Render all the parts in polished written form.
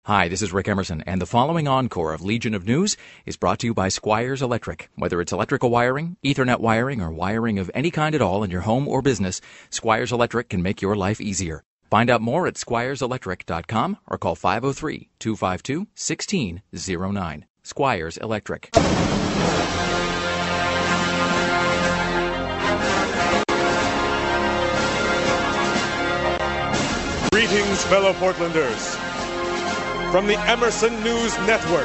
Hi, this is Rick Emerson, and the following encore of Legion of News is brought to you by Squires Electric. Whether it's electrical wiring, Ethernet wiring, or wiring of any kind at all in your home or business, Squires Electric can make your life easier. Find out more at squireselectric.com or call 503-252-1609. Squires Electric. Greetings, fellow Portlanders. From the Emerson News Network,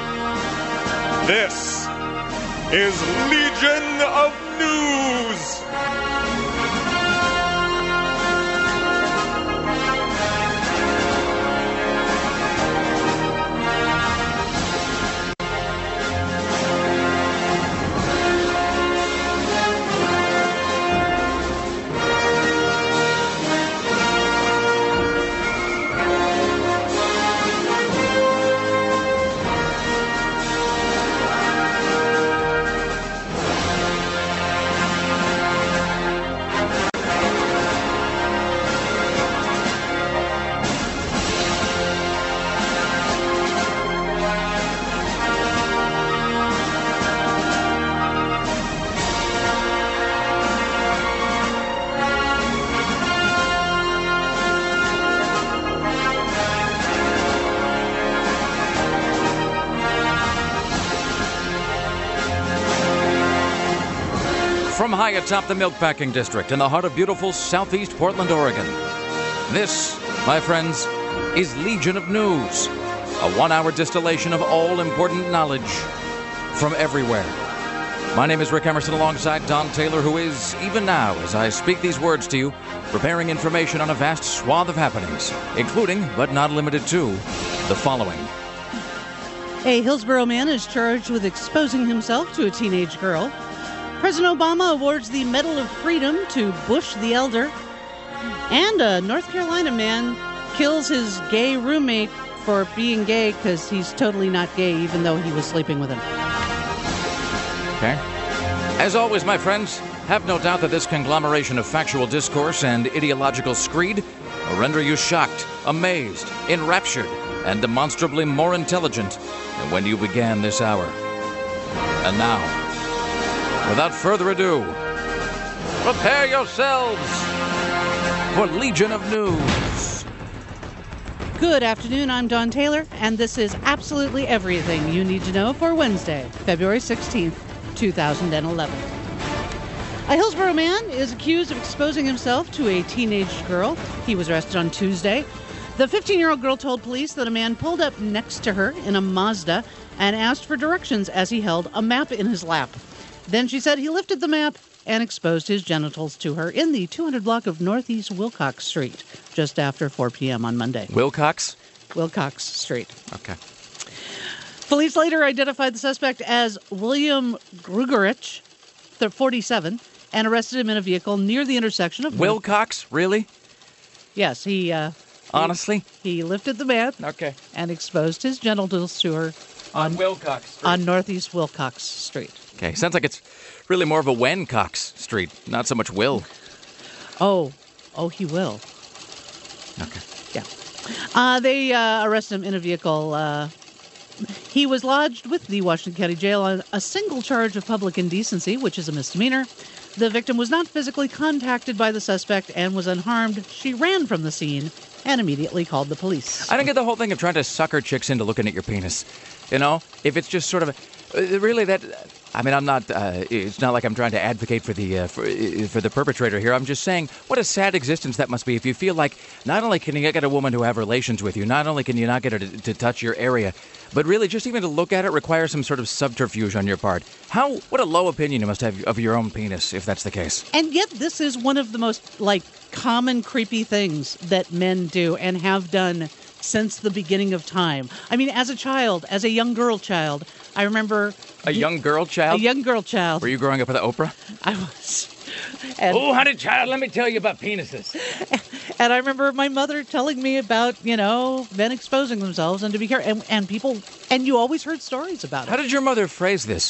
this is Legion of News. From high atop the Milkpacking District in the heart of beautiful southeast Portland, Oregon, this, my friends, is Legion of News, a one-hour distillation of all important knowledge from everywhere. My name is Rick Emerson alongside Don Taylor, who is, even now, as I speak these words to you, preparing information on a vast swath of happenings, including, but not limited to, the following. A Hillsborough man is charged with exposing himself to a teenage girl. President Obama awards the Medal of Freedom to Bush the Elder. And a North Carolina man kills his gay roommate for being gay because he's totally not gay, even though he was sleeping with him. Okay. As always, my friends, have no doubt that this conglomeration of factual discourse and ideological screed will render you shocked, amazed, enraptured, and demonstrably more intelligent than when you began this hour. And now, without further ado, prepare yourselves for Legion of News. Good afternoon, I'm Don Taylor, and this is absolutely everything you need to know for Wednesday, February 16th, 2011. A Hillsborough man is accused of exposing himself to a teenage girl. He was arrested on Tuesday. The 15-year-old girl told police that a man pulled up next to her in a Mazda and asked for directions as he held a map in his lap. Then she said he lifted the map and exposed his genitals to her in the 200 block of Northeast Wilcox Street, just after 4 p.m. on Monday. Wilcox Street. Okay. Police later identified the suspect as William Grugerich, 47, and arrested him in a vehicle near the intersection of... Wilcox? Really? Yes, Honestly? He lifted the map and exposed his genitals to her on Wilcox Street. On Northeast Wilcox Street. Okay, sounds like it's really more of a Wencox Street, not so much Will. Oh, he will. Okay. Yeah. They arrested him in a vehicle. He was lodged with the Washington County Jail on a single charge of public indecency, which is a misdemeanor. The victim was not physically contacted by the suspect and was unharmed. She ran from the scene and immediately called the police. I don't get the whole thing of trying to sucker chicks into looking at your penis. You know, if it's just sort of really that. I mean, I'm not. It's not like I'm trying to advocate for the perpetrator here. I'm just saying, what a sad existence that must be if you feel like not only can you get a woman to have relations with you, not only can you not get her to touch your area, but really just even to look at it requires some sort of subterfuge on your part. What a low opinion you must have of your own penis, if that's the case. And yet, this is one of the most common creepy things that men do and have done since the beginning of time. I mean, as a child, as a young girl child, I remember... A young girl child? A young girl child. Were you growing up with Oprah? I was. Oh, honey child, let me tell you about penises. And I remember my mother telling me about, men exposing themselves and to be careful. And people, and you always heard stories about it. How did your mother phrase this?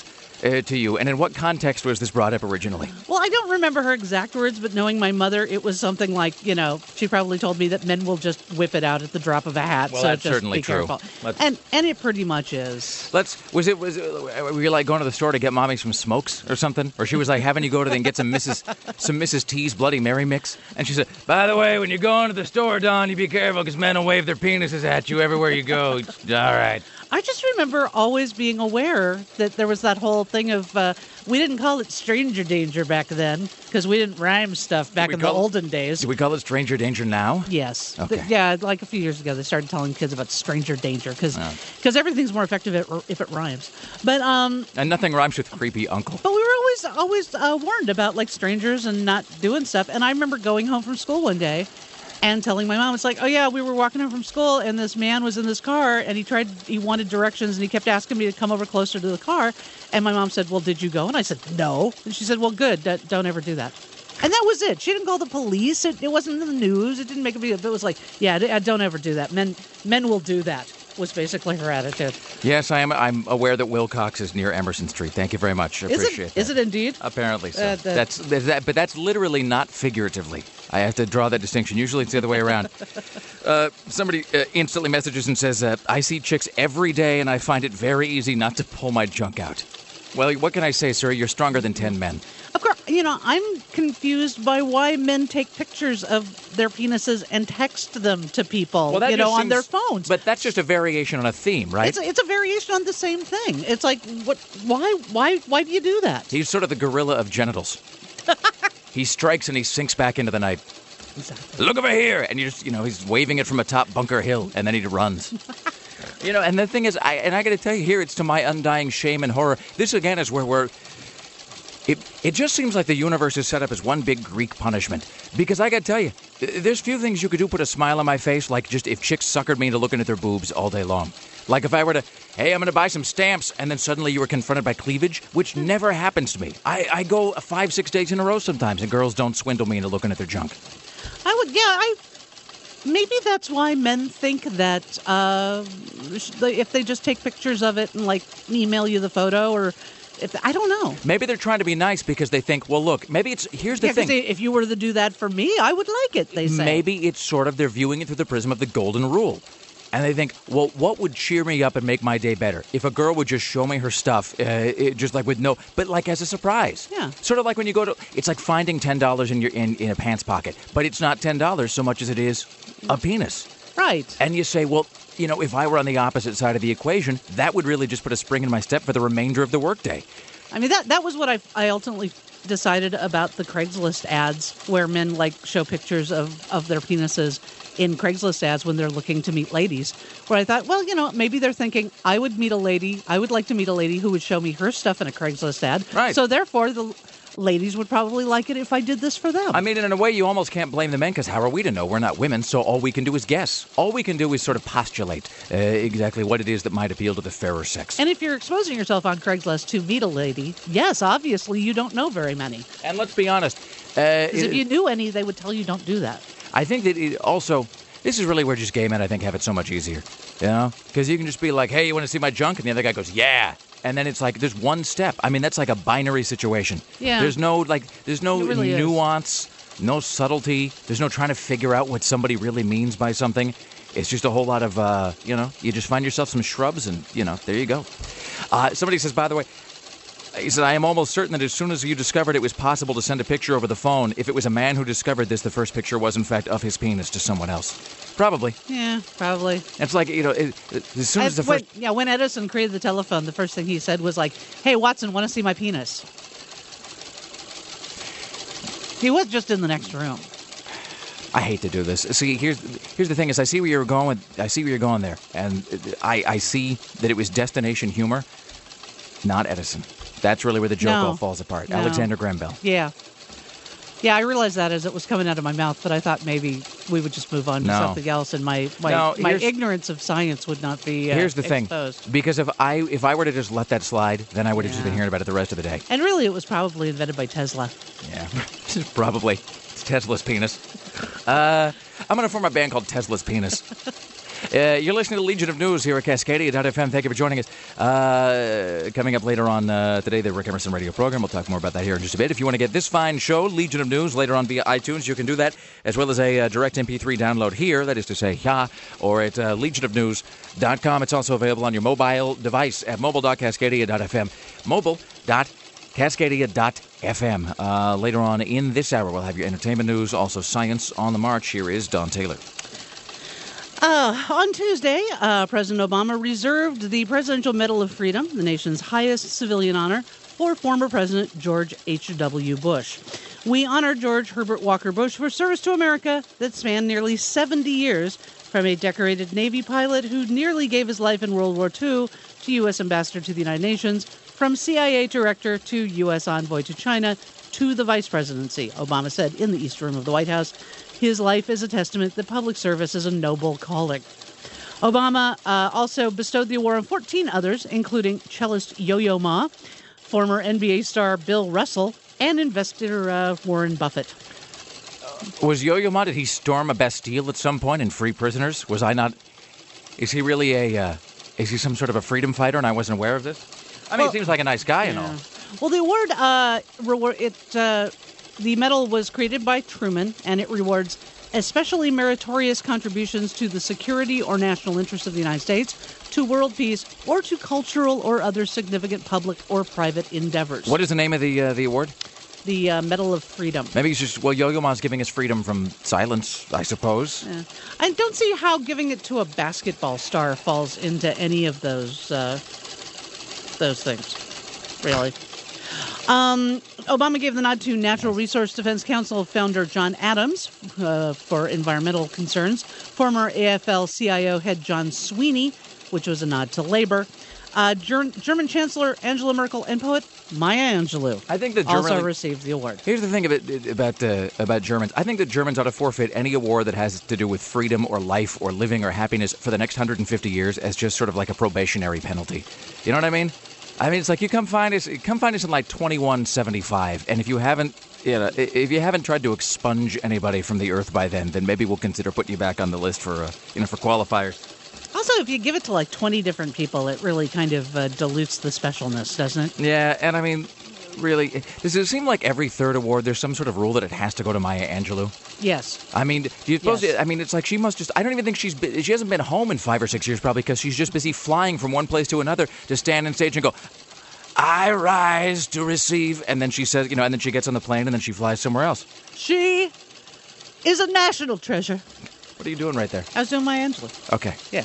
to you? And in what context was this brought up originally? Well, I don't remember her exact words, but knowing my mother, it was something like, she probably told me that men will just whip it out at the drop of a hat. Well, so that's just certainly be true. Careful. And it pretty much is. Were you like going to the store to get mommy some smokes or something? Or she was like having you go to and get some Mrs. T's Bloody Mary mix? And she said, by the way, when you're going to the store, Don, you be careful because men will wave their penises at you everywhere you go. All right. I just remember always being aware that there was that whole thing of, we didn't call it stranger danger back then because we didn't rhyme stuff back in the olden days. Do we call it stranger danger now? Yes. Okay. Like a few years ago, they started telling kids about stranger danger because everything's more effective if it rhymes. But and nothing rhymes with creepy uncle. But we were always warned about like strangers and not doing stuff. And I remember going home from school one day and telling my mom, it's like, oh yeah, we were walking home from school and this man was in this car and he wanted directions and he kept asking me to come over closer to the car. And my mom said, well, did you go? And I said, no. And she said, well, good. Don't ever do that. And that was it. She didn't call the police. It wasn't in the news. It didn't make a big deal. It was like, yeah, don't ever do that. Men will do that, was basically her attitude. Yes, I'm aware that Wilcox is near Emerson Street. Thank you very much. I appreciate that. Is it indeed? Apparently so. But that's literally not figuratively. I have to draw that distinction. Usually it's the other way around. Somebody instantly messages and says, I see chicks every day and I find it very easy not to pull my junk out. Well, what can I say, sir? You're stronger than 10 men. Of course, I'm confused by why men take pictures of their penises and text them to people, on their phones. But that's just a variation on a theme, right? It's a variation on the same thing. It's like, why do you do that? He's sort of the gorilla of genitals. He strikes and he sinks back into the night. Exactly. Look over here! And he's waving it from atop Bunker Hill, and then he runs. And the thing is, I got to tell you here, it's to my undying shame and horror. This, again, is where it just seems like the universe is set up as one big Greek punishment. Because I got to tell you, there's few things you could do put a smile on my face, like just if chicks suckered me into looking at their boobs all day long. Like if I were to, hey, I'm going to buy some stamps, and then suddenly you were confronted by cleavage, which never happens to me. I go 5-6 days in a row sometimes, and girls don't swindle me into looking at their junk. Maybe that's why men think that if they just take pictures of it and like email you the photo, or I don't know. Maybe they're trying to be nice because they think, well, look, maybe here's the thing. If you were to do that for me, I would like it, they say. Maybe it's sort of they're viewing it through the prism of the golden rule. And they think, well, what would cheer me up and make my day better? If a girl would just show me her stuff, just like but like as a surprise. Yeah. Sort of like when you go to, it's like finding $10 in a pants pocket, but it's not $10 so much as it is a penis. Right. And you say, well, if I were on the opposite side of the equation, that would really just put a spring in my step for the remainder of the workday. I mean, that was what I ultimately decided about the Craigslist ads where men show pictures of their penises in Craigslist ads when they're looking to meet ladies, where I thought, well, maybe they're thinking I would like to meet a lady who would show me her stuff in a Craigslist ad. Right. So therefore the ladies would probably like it if I did this for them. I mean, in a way, you almost can't blame the men because how are we to know? We're not women, so all we can do is guess. All we can do is sort of postulate exactly what it is that might appeal to the fairer sex. And if you're exposing yourself on Craigslist to meet a lady, yes, obviously you don't know very many. And let's be honest. Because if you knew any, they would tell you don't do that. I think that this is really where just gay men, I think, have it so much easier. Because you can just be like, hey, you want to see my junk? And the other guy goes, yeah. And then it's like, there's one step. I mean, that's like a binary situation. Yeah. There's no really nuance, no subtlety. There's no trying to figure out what somebody really means by something. It's just a whole lot of, you just find yourself some shrubs and, there you go. Somebody says, by the way, he said, I am almost certain that as soon as you discovered it was possible to send a picture over the phone, if it was a man who discovered this, the first picture was, in fact, of his penis to someone else. Probably. Yeah, probably. It's like, as soon as the first... when Edison created the telephone, the first thing he said was like, hey, Watson, want to see my penis? He was just in the next room. I hate to do this. See, here's the thing is I see where you're going there. And I see that it was destination humor, not Edison. That's really where the joke all falls apart. No. Alexander Graham Bell. Yeah. Yeah, I realized that as it was coming out of my mouth, but I thought maybe we would just move on to something else, and my ignorance of science would not be Here's the exposed. thing. Because if I were to just let that slide, then I would have just been hearing about it the rest of the day. And really, it was probably invented by Tesla. Yeah, probably. It's Tesla's penis. I'm going to form a band called Tesla's Penis. You're listening to Legion of News here at Cascadia.fm. Thank you for joining us. Coming up later on today, the Rick Emerson radio program. We'll talk more about that here in just a bit. If you want to get this fine show, Legion of News, later on via iTunes, you can do that, as well as a direct MP3 download here, that is to say, or at legionofnews.com. It's also available on your mobile device at mobile.cascadia.fm. Mobile.cascadia.fm. Later on in this hour, we'll have your entertainment news, also science on the march. Here is Don Taylor. On Tuesday, President Obama reserved the Presidential Medal of Freedom, the nation's highest civilian honor, for former President George H.W. Bush. We honor George Herbert Walker Bush for service to America that spanned nearly 70 years, from a decorated Navy pilot who nearly gave his life in World War II to U.S. Ambassador to the United Nations, from CIA Director to U.S. Envoy to China to the Vice Presidency, Obama said in the East Room of the White House. His life is a testament that public service is a noble calling. Obama also bestowed the award on 14 others, including cellist Yo-Yo Ma, former NBA star Bill Russell, and investor Warren Buffett. Was Yo-Yo Ma, did he storm a Bastille at some point and free prisoners? Was I not? Is he really is he some sort of a freedom fighter and I wasn't aware of this? I mean, he seems like a nice guy and all. Well, the award, the medal was created by Truman, and it rewards especially meritorious contributions to the security or national interests of the United States, to world peace, or to cultural or other significant public or private endeavors. What is the name of the award? The Medal of Freedom. Maybe he's just, Yo-Yo Ma's giving us freedom from silence, I suppose. Yeah. I don't see how giving it to a basketball star falls into any of those things, really. Obama gave the nod to Natural Resource Defense Council founder John Adams for environmental concerns, former AFL-CIO head John Sweeney, which was a nod to labor, German Chancellor Angela Merkel, and poet Maya Angelou. I think also received the award. Here's the thing about Germans. I think that Germans ought to forfeit any award that has to do with freedom or life or living or happiness for the next 150 years as just sort of like a probationary penalty. You know what I mean? I mean, it's like you come find us in like 2175, and if you haven't tried to expunge anybody from the earth by then maybe we'll consider putting you back on the list for qualifiers. Also, if you give it to like 20 different people, it really kind of dilutes the specialness, doesn't it? Yeah, and I mean, really, does it seem like every third award there's some sort of rule that it has to go to Maya Angelou? Yes. I mean, do you suppose? Yes. I mean, it's like she must just. I don't even think she hasn't been home in 5 or 6 years, probably, because she's just busy flying from one place to another to stand on stage and go, "I rise to receive," and then she says, and then she gets on the plane and then she flies somewhere else. She is a national treasure. What are you doing right there? I was doing Maya Angelou. Okay. Yeah.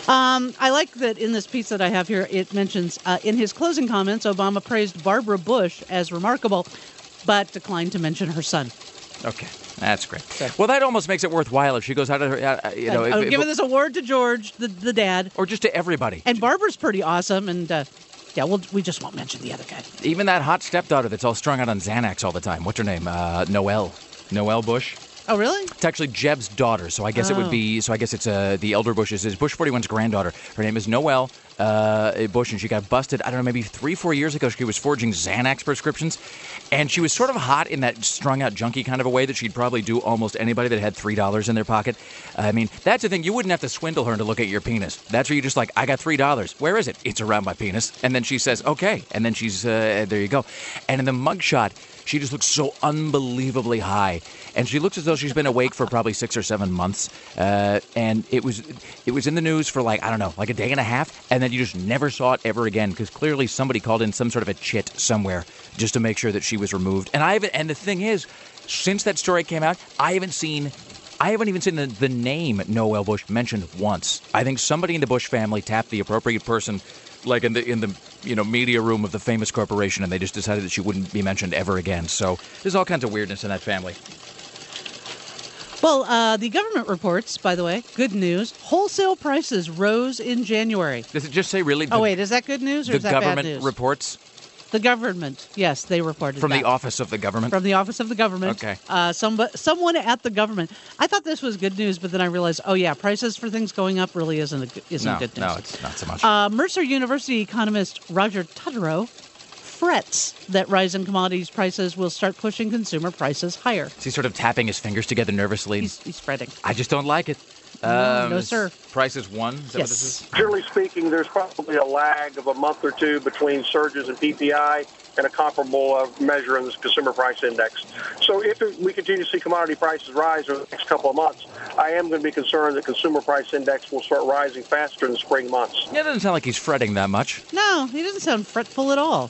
I like that in this piece that I have here, it mentions, in his closing comments, Obama praised Barbara Bush as remarkable, but declined to mention her son. Okay. That's great. Okay. Well, that almost makes it worthwhile if she goes out of her, giving this award to George, the dad. Or just to everybody. And Barbara's pretty awesome, and we just won't mention the other guy. Even that hot stepdaughter that's all strung out on Xanax all the time. What's her name? Noelle Bush. Oh, really? It's actually Jeb's daughter, so I guess it would be. So I guess it's the elder Bush's. Is Bush 41's granddaughter. Her name is Noelle Bush, and she got busted. I don't know, maybe 3-4 years ago. She was forging Xanax prescriptions, and she was sort of hot in that strung-out junkie kind of a way that she'd probably do almost anybody that had $3 in their pocket. I mean, that's the thing. You wouldn't have to swindle her to look at your penis. That's where you just like, I got $3. Where is it? It's around my penis. And then she says, okay. And then she's there you go. And in the mugshot, she just looks so unbelievably high. And she looks as though she's been awake for probably 6 or 7 months. And it was in the news for like a day and a half. And then you just never saw it ever again because clearly somebody called in some sort of a chit somewhere just to make sure that she was removed. And the thing is, since that story came out, I haven't even seen the name Noelle Bush mentioned once. I think somebody in the Bush family tapped the appropriate person, like in the media room of the famous corporation, and they just decided that she wouldn't be mentioned ever again. So there's all kinds of weirdness in that family. Well, the government reports, by the way, good news, wholesale prices rose in January. Does it just say really? Wait, is that good news or is that bad news? The government reports? The government, yes, they reported From the office of the government? From the office of the government. Okay. Someone at the government. I thought this was good news, but then I realized, prices for things going up really isn't good news. No, it's not so much. Mercer University economist Roger Tutterow frets that rising commodities prices will start pushing consumer prices higher. Is he sort of tapping his fingers together nervously? He's fretting. I just don't like it. No, sir. Price is one. Is that what this Yes. is? Generally speaking, there's probably a lag of a month or two between surges in PPI and a comparable measure in the consumer price index. So if we continue to see commodity prices rise over the next couple of months, I am going to be concerned that consumer price index will start rising faster in the spring months. Yeah, it doesn't sound like he's fretting that much. No, he doesn't sound fretful at all.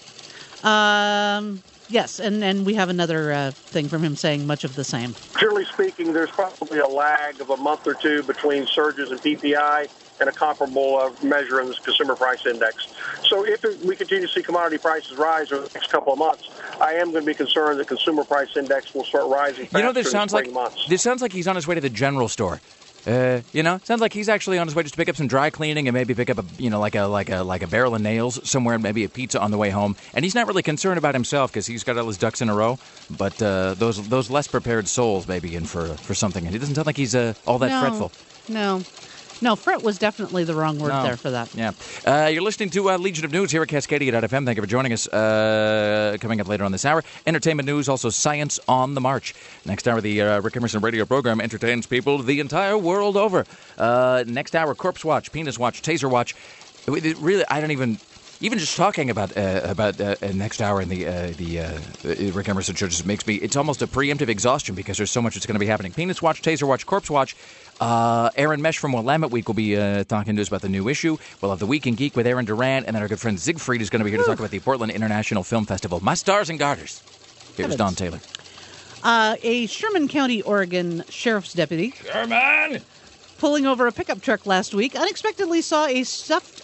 Yes, and we have another thing from him saying much of the same. Generally speaking, there's probably a lag of a month or two between surges in PPI and a comparable measure in the consumer price index. So if we continue to see commodity prices rise over the next couple of months, I am going to be concerned that consumer price index will start rising faster You know, this in sounds the like spring months. this sounds like he's on his way to the general store. Sounds like he's actually on his way just to pick up some dry cleaning and maybe pick up a barrel of nails somewhere, maybe a pizza on the way home. And he's not really concerned about himself because he's got all his ducks in a row. But those less prepared souls may be in for something. And he doesn't sound like he's all that fretful. No, fret was definitely the wrong word there for that. Yeah. You're listening to Legion of News here at Cascadia.fm. Thank you for joining us. Coming up later on this hour, entertainment news, also science on the march. Next hour, the Rick Emerson radio program entertains people the entire world over. Next hour, Corpse Watch, Penis Watch, Taser Watch. Really, I don't even just talking about next hour in the Rick Emerson show just makes me, it's almost a preemptive exhaustion because there's so much that's going to be happening. Penis Watch, Taser Watch, Corpse Watch. Aaron Mesh from Willamette Week will be talking to us about the new issue. We'll have the Week in Geek with Aaron Duran, and then our good friend Siegfried is going to be here to talk about the Portland International Film Festival. My stars and garters. Here's Don Taylor. A Sherman County, Oregon sheriff's deputy pulling over a pickup truck last week unexpectedly saw a stuffed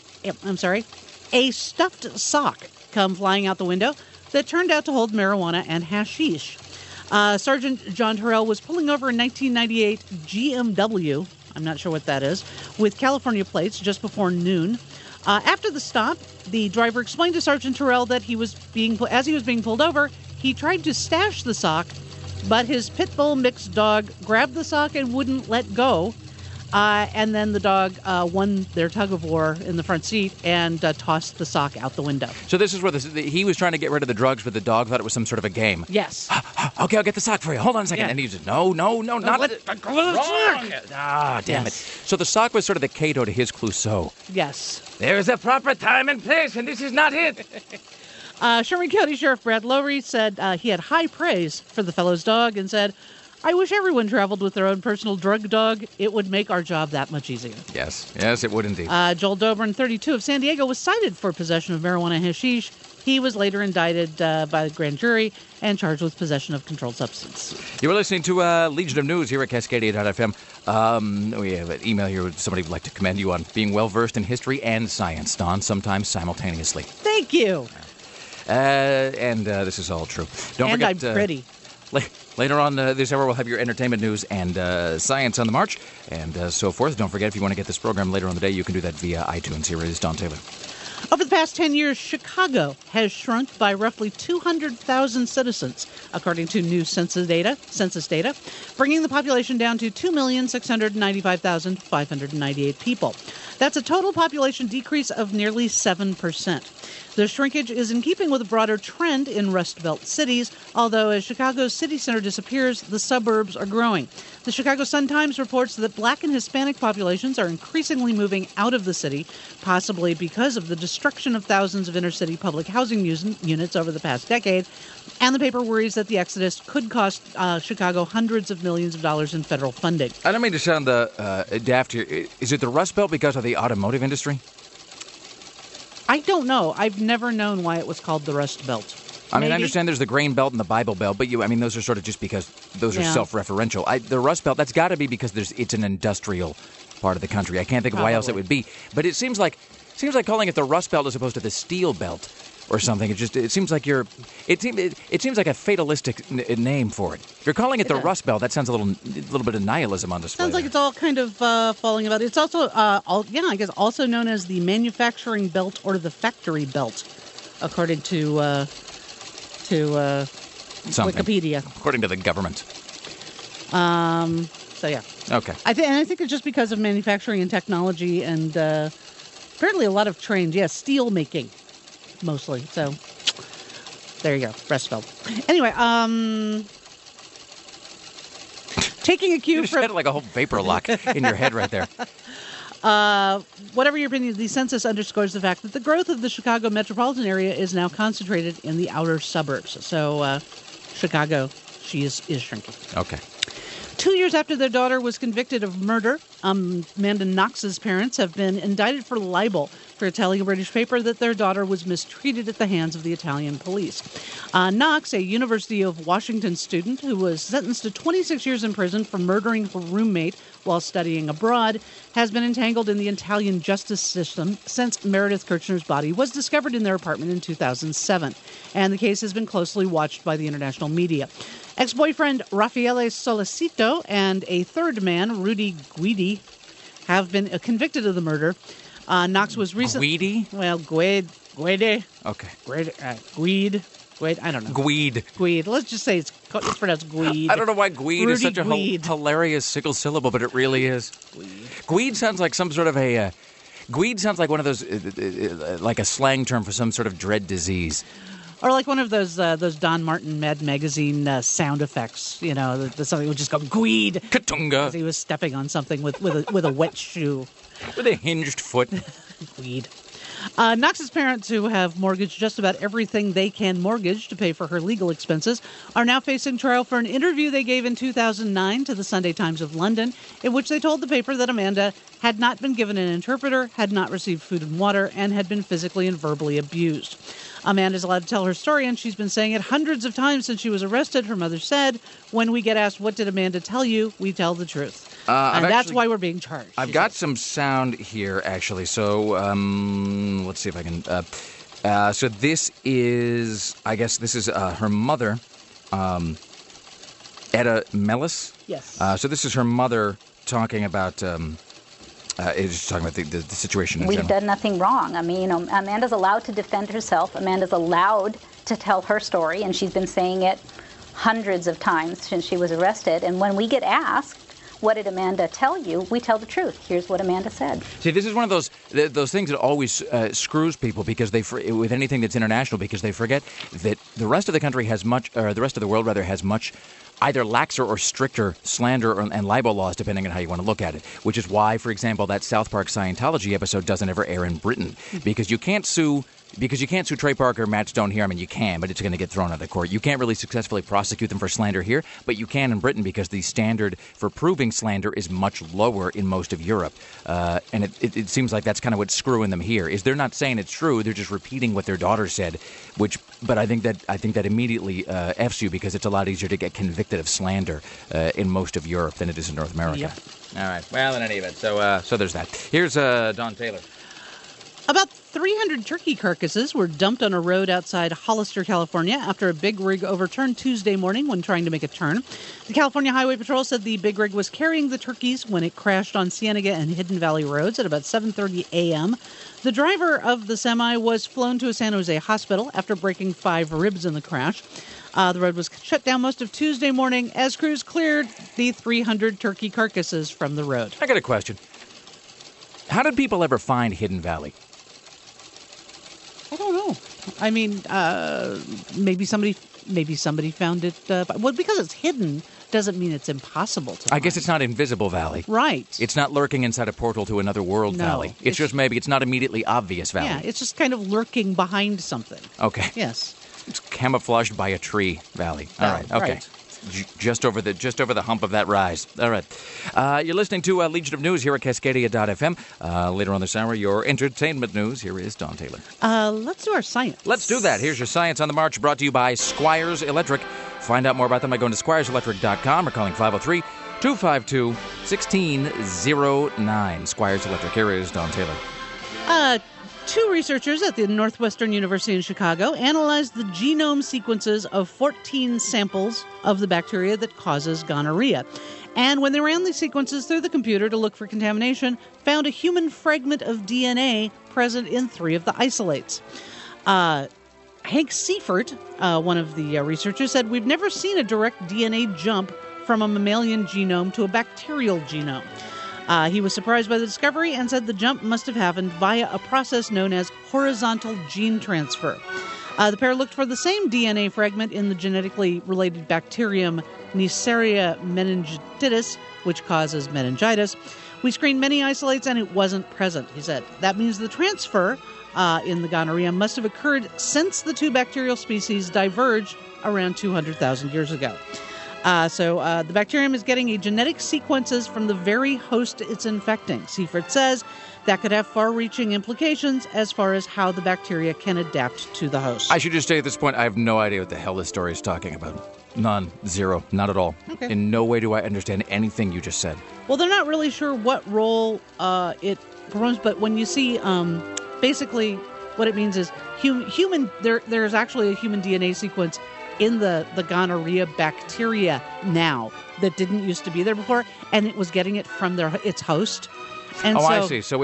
sock come flying out the window that turned out to hold marijuana and hashish. Sergeant John Terrell was pulling over a 1998 GMW, I'm not sure what that is, with California plates just before noon. After the stop, the driver explained to Sergeant Terrell that as he was being pulled over, he tried to stash the sock, but his pit bull mixed dog grabbed the sock and wouldn't let go. And then the dog won their tug of war in the front seat and tossed the sock out the window. So this is where he was trying to get rid of the drugs, but the dog thought it was some sort of a game. Yes. Okay, I'll get the sock for you. Hold on a second. Yeah. And he said, no, not let it. go of the sock. Ah, damn Yes. it. So the sock was sort of the Cato to his Clouseau. Yes. There's a proper time and place, and this is not it. Sherman County Sheriff Brad Lowry said he had high praise for the fellow's dog and said, "I wish everyone traveled with their own personal drug dog. It would make our job that much easier." Yes, it would indeed. Joel Dobrin, 32, of San Diego, was cited for possession of marijuana and hashish. He was later indicted by the grand jury and charged with possession of controlled substance. You were listening to Legion of News here at Cascadia.fm. We have an email here. Somebody would like to commend you on being well-versed in history and science, Don, sometimes simultaneously. Thank you. And this is all true. Don't and forget, I'm pretty. Later on this hour, we'll have your entertainment news and science on the march and so forth. Don't forget, if you want to get this program later on the day, you can do that via iTunes. Here is Don Taylor. Over the past 10 years, Chicago has shrunk by roughly 200,000 citizens, according to new census data, bringing the population down to 2,695,598 people. That's a total population decrease of nearly 7%. The shrinkage is in keeping with a broader trend in Rust Belt cities, although as Chicago's city center disappears, the suburbs are growing. The Chicago Sun-Times reports that Black and Hispanic populations are increasingly moving out of the city, possibly because of the destruction of thousands of inner-city public housing units over the past decade. And the paper worries that the exodus could cost Chicago hundreds of millions of dollars in federal funding. I don't mean to sound daft here. Is it the Rust Belt because of the automotive industry? I don't know. I've never known why it was called the Rust Belt. I mean, Maybe. I understand there's the Grain Belt and the Bible Belt, but those are sort of just because those are self-referential. The Rust Belt, that's got to be because it's an industrial part of the country. I can't think of why else it would be. But it seems like calling it the Rust Belt as opposed to the Steel Belt or something. It seems like it seems like a fatalistic name for it. If you're calling it the Rust Belt, that sounds a little bit of nihilism on display. Sounds like it's all kind of falling about. It's also I guess also known as the manufacturing belt or the factory belt, according to Wikipedia. According to the government. So yeah. Okay. I think it's just because of manufacturing and technology and apparently a lot of trains. Yeah, steel making mostly. So there you go. Rust Belt. Anyway, Taking a You cue just from had like a whole vapor lock in your head right there. whatever your opinion, the census underscores the fact that the growth of the Chicago metropolitan area is now concentrated in the outer suburbs. So Chicago, she is shrinking. Okay. 2 years after their daughter was convicted of murder, Amanda Knox's parents have been indicted for libel for telling a British paper that their daughter was mistreated at the hands of the Italian police. Knox, a University of Washington student who was sentenced to 26 years in prison for murdering her roommate while studying abroad, has been entangled in the Italian justice system since Meredith Kirchner's body was discovered in their apartment in 2007. And the case has been closely watched by the international media. Ex-boyfriend Raffaele Solicito and a third man, Rudy Guidi, have been convicted of the murder. Knox was recently... Guidi? Well, Guide. Okay. Guide, I don't know. Guide. Let's just say it's pronounced Guide. I don't know why Guide is such a Guide. hilarious single syllable, but it really is. Guide sounds like some sort of a... Guide sounds like one of those, like a slang term for some sort of dread disease. Or like one of those Don Martin Mad Magazine sound effects, you know, something would just go Guide. Katunga. As he was stepping on something with a wet shoe. With a hinged foot. Guide. Knox's parents, who have mortgaged just about everything they can mortgage to pay for her legal expenses, are now facing trial for an interview they gave in 2009 to the Sunday Times of London, in which they told the paper that Amanda had not been given an interpreter, had not received food and water, and had been physically and verbally abused. Amanda's allowed to tell her story, and she's been saying it hundreds of times since she was arrested. Her mother said, when we get asked, what did Amanda tell you, we tell the truth. And that's why we're being charged. I've got some sound here, actually. So let's see if I can... so this is, I guess this is her mother, Etta Mellis. Yes. So this is her mother talking about... It's talking about the situation in We've general. done nothing wrong. I mean, Amanda's allowed to defend herself. Amanda's allowed to tell her story, and she's been saying it hundreds of times since she was arrested. And when we get asked, what did Amanda tell you? We tell the truth. Here's what Amanda said. See, this is one of those things that always screws people because with anything that's international, because they forget that the rest of the country has much, or the rest of the world rather has much, either laxer or stricter slander and libel laws, depending on how you want to look at it. Which is why, for example, that South Park Scientology episode doesn't ever air in Britain, because you can't sue Trey Parker, Matt Stone here. I mean, you can, but it's going to get thrown out of court. You can't really successfully prosecute them for slander here, but you can in Britain because the standard for proving slander is much lower in most of Europe. And it seems like that's kind of what's screwing them here. Is they're not saying it's true; they're just repeating what their daughter said. But I think that immediately F's you because it's a lot easier to get convicted of slander in most of Europe than it is in North America. Yep. All right. Well, in any event, so there's that. Here's Don Taylor. About 300 turkey carcasses were dumped on a road outside Hollister, California, after a big rig overturned Tuesday morning when trying to make a turn. The California Highway Patrol said the big rig was carrying the turkeys when it crashed on Cienega and Hidden Valley roads at about 7:30 a.m. The driver of the semi was flown to a San Jose hospital after breaking 5 ribs in the crash. The road was shut down most of Tuesday morning as crews cleared the 300 turkey carcasses from the road. I got a question. How did people ever find Hidden Valley? I don't know. I mean, maybe somebody found it. Well, because it's hidden doesn't mean it's impossible to find. I guess it's not Invisible Valley. Right. It's not lurking inside a portal to another world valley. It's just maybe it's not immediately obvious valley. Yeah, it's just kind of lurking behind something. Okay. Yes. It's camouflaged by a tree valley. All right. Okay. Right. Just over the hump of that rise. All right. You're listening to Legion of News here at Cascadia.fm. Later on this hour, your entertainment news. Here is Don Taylor. Let's do our science. Let's do that. Here's your Science on the March, brought to you by Squires Electric. Find out more about them by going to squireselectric.com or calling 503-252-1609. Squires Electric. Here is Don Taylor. 2 researchers at the Northwestern University in Chicago analyzed the genome sequences of 14 samples of the bacteria that causes gonorrhea. And when they ran these sequences through the computer to look for contamination, found a human fragment of DNA present in 3 of the isolates. Hank Seifert, one of the researchers, said, "We've never seen a direct DNA jump from a mammalian genome to a bacterial genome." He was surprised by the discovery and said the jump must have happened via a process known as horizontal gene transfer. The pair looked for the same DNA fragment in the genetically related bacterium Neisseria meningitidis, which causes meningitis. We screened many isolates and it wasn't present, he said. That means the transfer in the gonorrhea must have occurred since the two bacterial species diverged around 200,000 years ago. So the bacterium is getting a genetic sequences from the very host it's infecting. Seifert says that could have far-reaching implications as far as how the bacteria can adapt to the host. I should just say at this point, I have no idea what the hell this story is talking about. None. Zero. Not at all. Okay. In no way do I understand anything you just said. Well, they're not really sure what role it performs, but when you see basically what it means is human. There's actually a human DNA sequence in the gonorrhea bacteria now that didn't used to be there before, and it was getting it from its host. And I see. So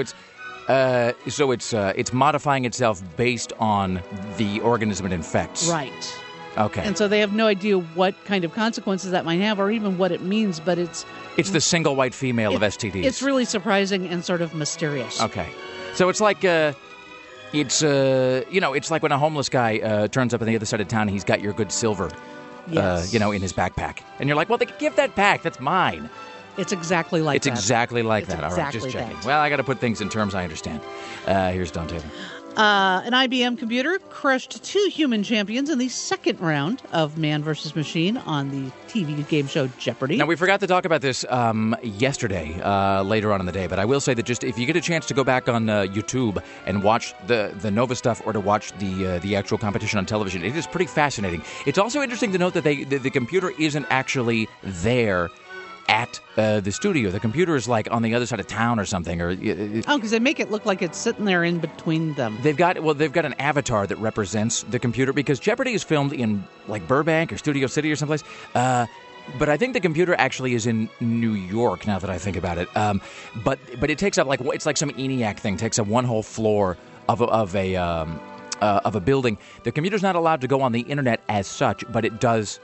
it's modifying itself based on the organism it infects. Right. Okay. And so they have no idea what kind of consequences that might have or even what it means, but it's the single white female of STDs. It's really surprising and sort of mysterious. Okay. So it's like it's like when a homeless guy turns up on the other side of town and he's got your good silver Yes. in his backpack. And you're like, "Well, give that back. That's mine." It's exactly like that. It's exactly like It's that. All right, just exactly checking. that. Well, I got to put things in terms I understand. Here's Don Taylor. An IBM computer crushed two human champions in the second round of Man vs. Machine on the TV game show Jeopardy. Now, we forgot to talk about this yesterday, later on in the day, but I will say that just if you get a chance to go back on YouTube and watch the Nova stuff or to watch the actual competition on television, it is pretty fascinating. It's also interesting to note that the computer isn't actually there at the studio. The computer is like on the other side of town or something. Because they make it look like it's sitting there in between them. They've got an avatar that represents the computer because Jeopardy is filmed in like Burbank or Studio City or someplace. But I think the computer actually is in New York now that I think about it. But it takes up it's like some ENIAC thing. It takes up one whole floor of a building. The computer's not allowed to go on the internet as such, but it does.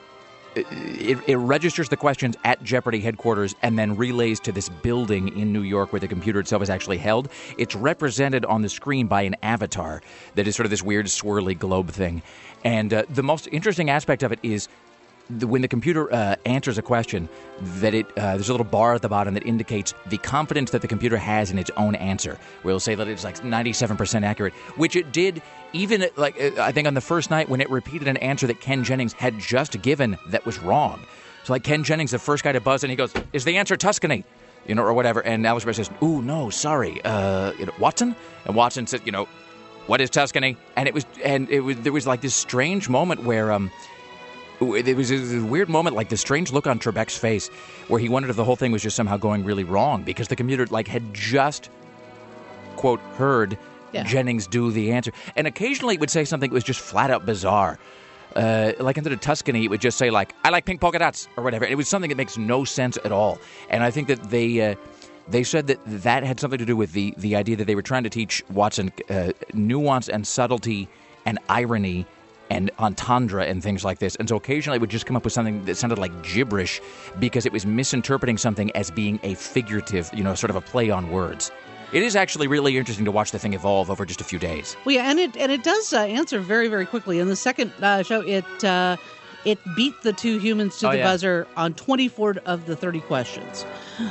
It registers the questions at Jeopardy headquarters and then relays to this building in New York where the computer itself is actually held. It's represented on the screen by an avatar that is sort of this weird swirly globe thing. And the most interesting aspect of it is when the computer answers a question, that there's a little bar at the bottom that indicates the confidence that the computer has in its own answer. We'll say that it's like 97% accurate, which it did even I think on the first night when it repeated an answer that Ken Jennings had just given that was wrong. So like Ken Jennings, the first guy to buzz, and he goes, "Is the answer Tuscany?" Or whatever. And Alex Brett says, "Ooh, no, sorry, Watson?" And Watson said, "What is Tuscany?" And there was like this strange moment where there was a weird moment, like this strange look on Trebek's face, where he wondered if the whole thing was just somehow going really wrong because the computer had just quote heard Jennings do the answer, and occasionally it would say something that was just flat out bizarre. Like instead of Tuscany, it would just say like, "I like pink polka dots" or whatever. It was something that makes no sense at all. And I think that they said that had something to do with the idea that they were trying to teach Watson nuance and subtlety and irony and entendre and things like this. And so occasionally it would just come up with something that sounded like gibberish because it was misinterpreting something as being a figurative, sort of a play on words. It is actually really interesting to watch the thing evolve over just a few days. Well, yeah, and it does answer very, very quickly. In the second show, it beat the two humans to the buzzer on 24 of the 30 questions.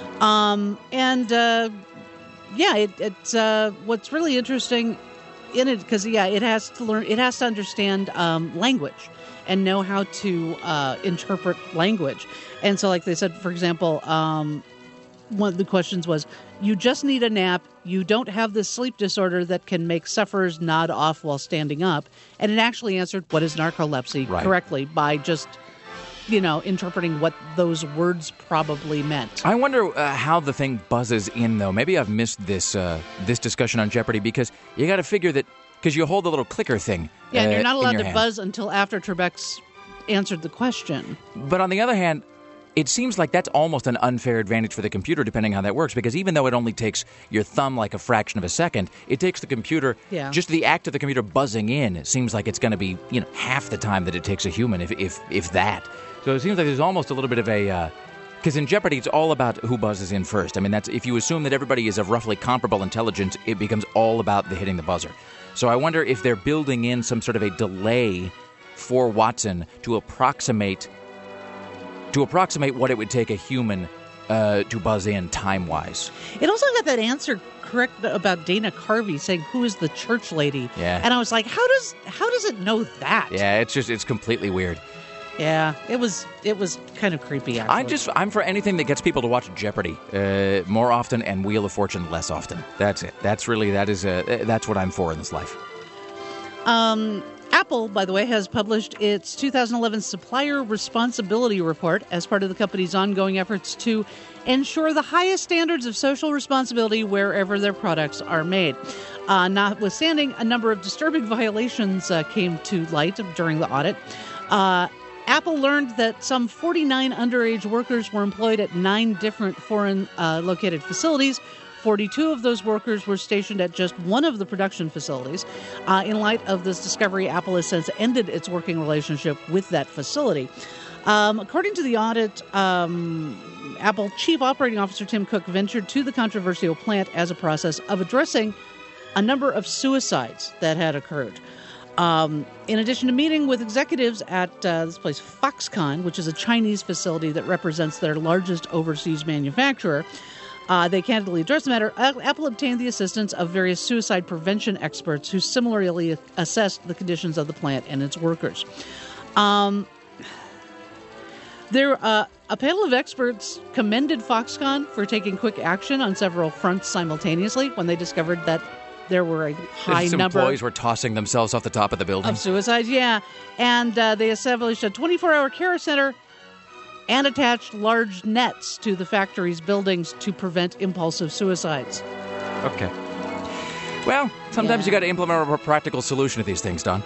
It's what's really interesting in it because it has to understand language and know how to interpret language. And so, like they said, for example, one of the questions was, "You just need a nap. You don't have this sleep disorder that can make sufferers nod off while standing up." And it actually answered what is narcolepsy correctly by just, interpreting what those words probably meant. I wonder how the thing buzzes in, though. Maybe I've missed this discussion on Jeopardy because you got to figure that because you hold the little clicker thing. Yeah, and you're not allowed to hand. buzz until after Trebek's answered the question. But on the other hand, it seems like that's almost an unfair advantage for the computer, depending on how that works, because even though it only takes your thumb like a fraction of a second, it takes the computer, just the act of the computer buzzing in seems like it's going to be, half the time that it takes a human, if that. So it seems like there's almost a little bit of a Because in Jeopardy, it's all about who buzzes in first. I mean, that's if you assume that everybody is of roughly comparable intelligence, it becomes all about the hitting the buzzer. So I wonder if they're building in some sort of a delay for Watson to approximate what it would take a human to buzz in time-wise. It also got that answer correct about Dana Carvey saying, "Who is the church lady?" Yeah. And I was like, how does it know that? Yeah, it's completely weird. Yeah, it was kind of creepy, actually. I'm for anything that gets people to watch Jeopardy more often and Wheel of Fortune less often. That's it. That's what I'm for in this life. Apple, by the way, has published its 2011 Supplier Responsibility Report as part of the company's ongoing efforts to ensure the highest standards of social responsibility wherever their products are made. Notwithstanding, a number of disturbing violations came to light during the audit. Apple learned that some 49 underage workers were employed at 9 different foreign located facilities. 42 of those workers were stationed at just one of the production facilities. In light of this discovery, Apple has since ended its working relationship with that facility. According to the audit, Apple Chief Operating Officer Tim Cook ventured to the controversial plant as a process of addressing a number of suicides that had occurred. In addition to meeting with executives at this place, Foxconn, which is a Chinese facility that represents their largest overseas manufacturer, they candidly addressed the matter. Apple obtained the assistance of various suicide prevention experts who similarly assessed the conditions of the plant and its workers. A panel of experts commended Foxconn for taking quick action on several fronts simultaneously when they discovered that there were a high number. Employees were tossing themselves off the top of the building. Of suicides, yeah. And they established a 24-hour care center and attached large nets to the factory's buildings to prevent impulsive suicides. Okay. Well, sometimes you got to implement a practical solution to these things, Don.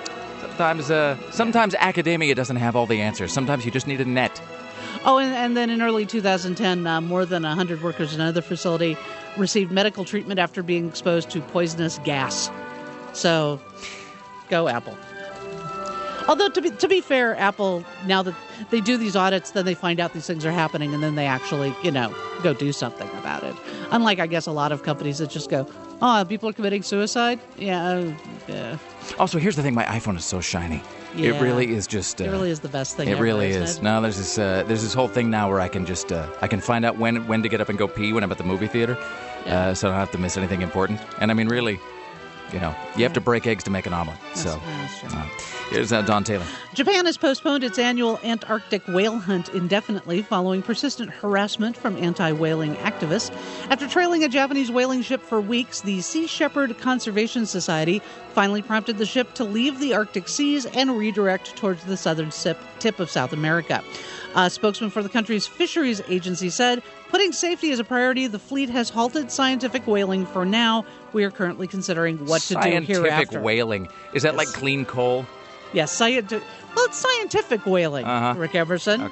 Sometimes academia doesn't have all the answers. Sometimes you just need a net. Oh, and then in early 2010, more than 100 workers in another facility received medical treatment after being exposed to poisonous gas. So, go Apple. Although, to be fair, Apple, now that they do these audits, then they find out these things are happening, and then they actually, go do something about it. Unlike, I guess, a lot of companies that just go, oh, people are committing suicide? Yeah. Also, here's the thing. My iPhone is so shiny. Yeah. It really is just... it really is the best thing It ever, really isn't is. it? No, there's this whole thing now where I can just... I can find out when to get up and go pee when I'm at the movie theater, so I don't have to miss anything important. And I mean, really... you have to break eggs to make an omelet. That's true. Here's Don Taylor. Japan has postponed its annual Antarctic whale hunt indefinitely following persistent harassment from anti-whaling activists. After trailing a Japanese whaling ship for weeks, the Sea Shepherd Conservation Society finally prompted the ship to leave the Arctic seas and redirect towards the southern tip of South America. A spokesman for the country's fisheries agency said, putting safety as a priority, the fleet has halted scientific whaling for now. We are currently considering what to do hereafter. Scientific whaling. Is that like clean coal? Yes, it's scientific whaling, Rick Emerson.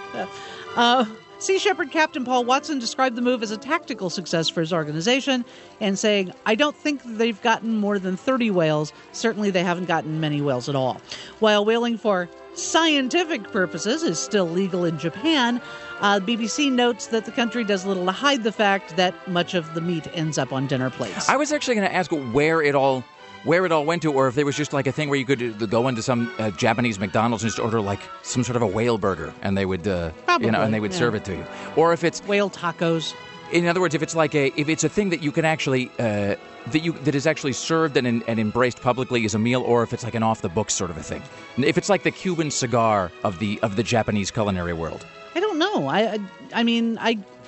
Okay. Sea Shepherd Captain Paul Watson described the move as a tactical success for his organization and saying, I don't think they've gotten more than 30 whales. Certainly they haven't gotten many whales at all. While whaling for scientific purposes is still legal in Japan, BBC notes that the country does little to hide the fact that much of the meat ends up on dinner plates. I was actually going to ask where it all went to, or if there was just like a thing where you could go into some Japanese McDonald's and just order like some sort of a whale burger, and they would, serve it to you, or if it's whale tacos. In other words, if it's a thing that you can actually that is actually served and embraced publicly as a meal, or if it's like an off the books sort of a thing. If it's like the Cuban cigar of the Japanese culinary world. I don't know. I mean.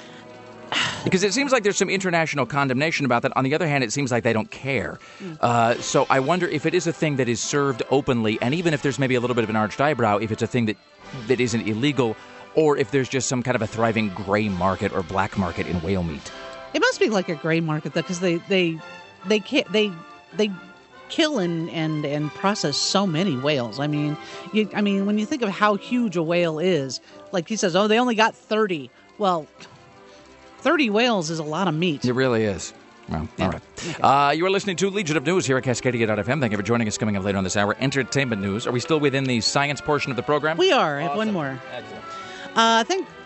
Because it seems like there's some international condemnation about that. On the other hand, it seems like they don't care. So I wonder if it is a thing that is served openly, and even if there's maybe a little bit of an arched eyebrow, if it's a thing that isn't illegal, or if there's just some kind of a thriving gray market or black market in whale meat. It must be like a gray market, though, because they kill and process so many whales. I mean, when you think of how huge a whale is, like he says, oh, they only got 30. Well, 30 whales is a lot of meat. It really is. Well, all right. Okay. You are listening to Legion of News here at Cascadia.fm. Thank you for joining us. Coming up later on this hour, entertainment news. Are we still within the science portion of the program? We are. I have one more. Excellent. I think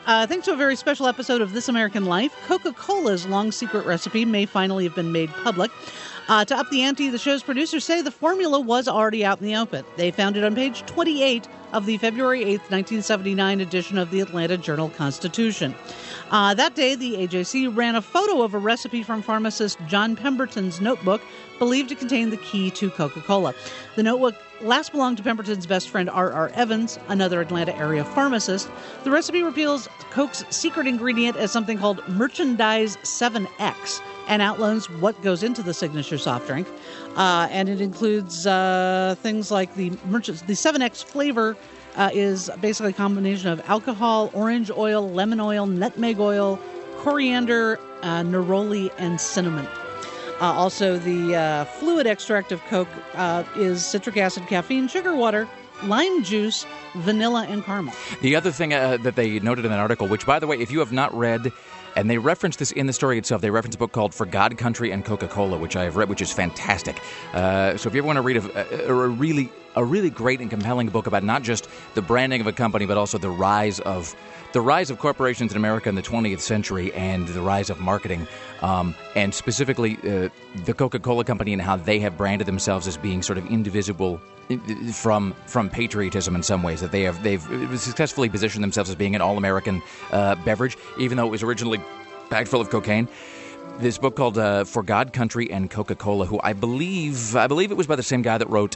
Thanks to a very special episode of This American Life, Coca-Cola's long secret recipe may finally have been made public. To up the ante, the show's producers say the formula was already out in the open. They found it on page 28 of the February 8th, 1979 edition of the Atlanta Journal-Constitution. That day, the AJC ran a photo of a recipe from pharmacist John Pemberton's notebook, believed to contain the key to Coca-Cola. The notebook last belonged to Pemberton's best friend R.R. Evans, another Atlanta area pharmacist. The recipe reveals Coke's secret ingredient as something called Merchandise 7X and outlines what goes into the signature soft drink. And it includes things like the 7X flavor is basically a combination of alcohol, orange oil, lemon oil, nutmeg oil, coriander, neroli, and cinnamon. Also, the fluid extract of Coke is citric acid, caffeine, sugar water, lime juice, vanilla, and caramel. The other thing that they noted in that article, which, by the way, if you have not read, and they reference this in the story itself, they reference a book called For God, Country, and Coca-Cola, which I have read, which is fantastic. So if you ever want to read a really great and compelling book about not just the branding of a company, but also the rise of corporations in America in the 20th century and the rise of marketing, and specifically the Coca-Cola Company and how they have branded themselves as being sort of indivisible from patriotism in some ways, that they've successfully positioned themselves as being an all-American beverage, even though it was originally packed full of cocaine. This book called For God, Country, and Coca-Cola, who I believe it was by the same guy that wrote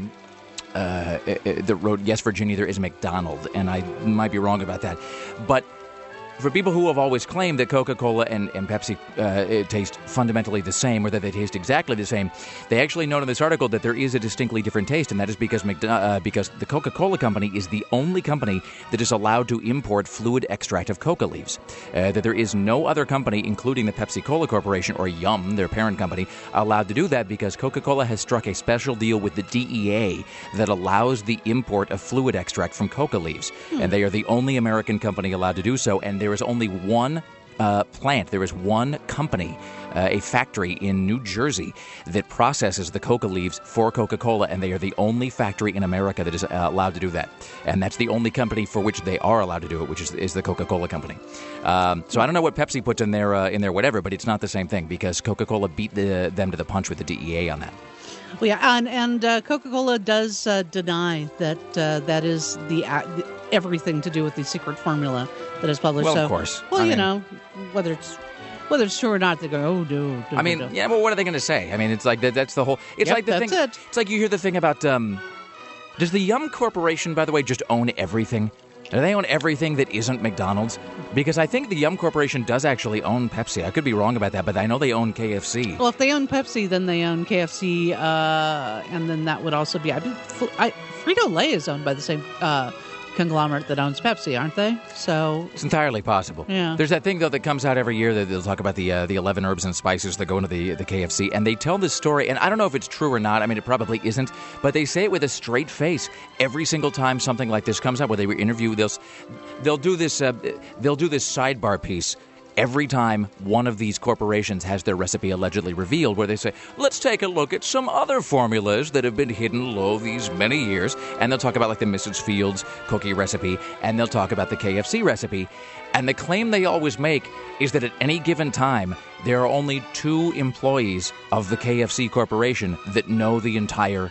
Yes, Virginia, There Is McDonald, and I might be wrong about that. But for people who have always claimed that Coca-Cola and Pepsi taste fundamentally the same, or that they taste exactly the same, they actually note in this article that there is a distinctly different taste, and that is because the Coca-Cola Company is the only company that is allowed to import fluid extract of coca leaves. That there is no other company, including the Pepsi-Cola Corporation, or Yum, their parent company, allowed to do that because Coca-Cola has struck a special deal with the DEA that allows the import of fluid extract from coca leaves. And they are the only American company allowed to do so, and there is only one plant, there is one company, a factory in New Jersey that processes the coca leaves for Coca-Cola, and they are the only factory in America that is allowed to do that. And that's the only company for which they are allowed to do it, which is the Coca-Cola Company. So I don't know what Pepsi puts in their whatever, but it's not the same thing because Coca-Cola beat them to the punch with the DEA on that. Well, yeah, and Coca-Cola does deny that that is the everything to do with the secret formula that is published. Well, so, of course. Well, whether it's true or not, they go, oh, no. I mean, yeah, well, what are they going to say? I mean, it's like that's the whole. It's yep, like the thing. It. It's like you hear the thing about. Does the Yum Corporation, by the way, just own everything? Do they own everything that isn't McDonald's? Because I think the Yum Corporation does actually own Pepsi. I could be wrong about that, but I know they own KFC. Well, if they own Pepsi, then they own KFC, and then that would also be... Frito-Lay is owned by the same conglomerate that owns Pepsi, aren't they? So it's entirely possible. Yeah. There's that thing, though, that comes out every year that they'll talk about the 11 herbs and spices that go into the KFC, and they tell this story, and I don't know if it's true or not. I mean, it probably isn't, but they say it with a straight face every single time something like this comes up, where they interview. They'll do this sidebar piece every time one of these corporations has their recipe allegedly revealed, where they say, let's take a look at some other formulas that have been hidden low these many years. And they'll talk about like the Mrs. Fields cookie recipe, and they'll talk about the KFC recipe. And the claim they always make is that at any given time, there are only 2 employees of the KFC Corporation that know the entire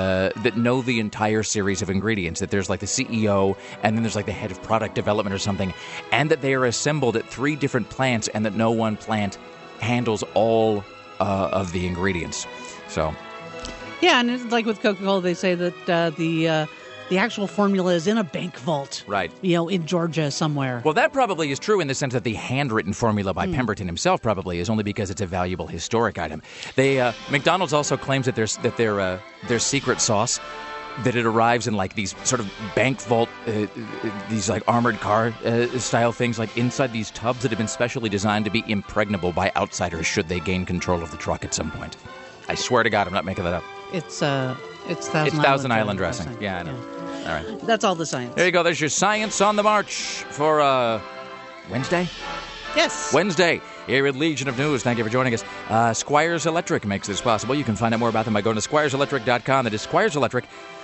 series of ingredients. That there's like the CEO, and then there's like the head of product development or something, and that they are assembled at 3 different plants, and that no one plant handles all of the ingredients. So, yeah, and it's like with Coca-Cola, they say that the actual formula is in a bank vault, right? In Georgia somewhere. Well, that probably is true in the sense that the handwritten formula by Pemberton himself probably is, only because it's a valuable historic item. McDonald's also claims that their secret sauce, that it arrives in like these sort of bank vault, these like armored car style things, like inside these tubs that have been specially designed to be impregnable by outsiders should they gain control of the truck at some point. I swear to God, I'm not making that up. It's Thousand Island dressing. Yeah, I know. Yeah. All right. That's all the science. There you go. There's your Science on the March for Wednesday? Yes. Wednesday here at Legion of News. Thank you for joining us. Squires Electric makes this possible. You can find out more about them by going to squireselectric.com. That is Squires Electric.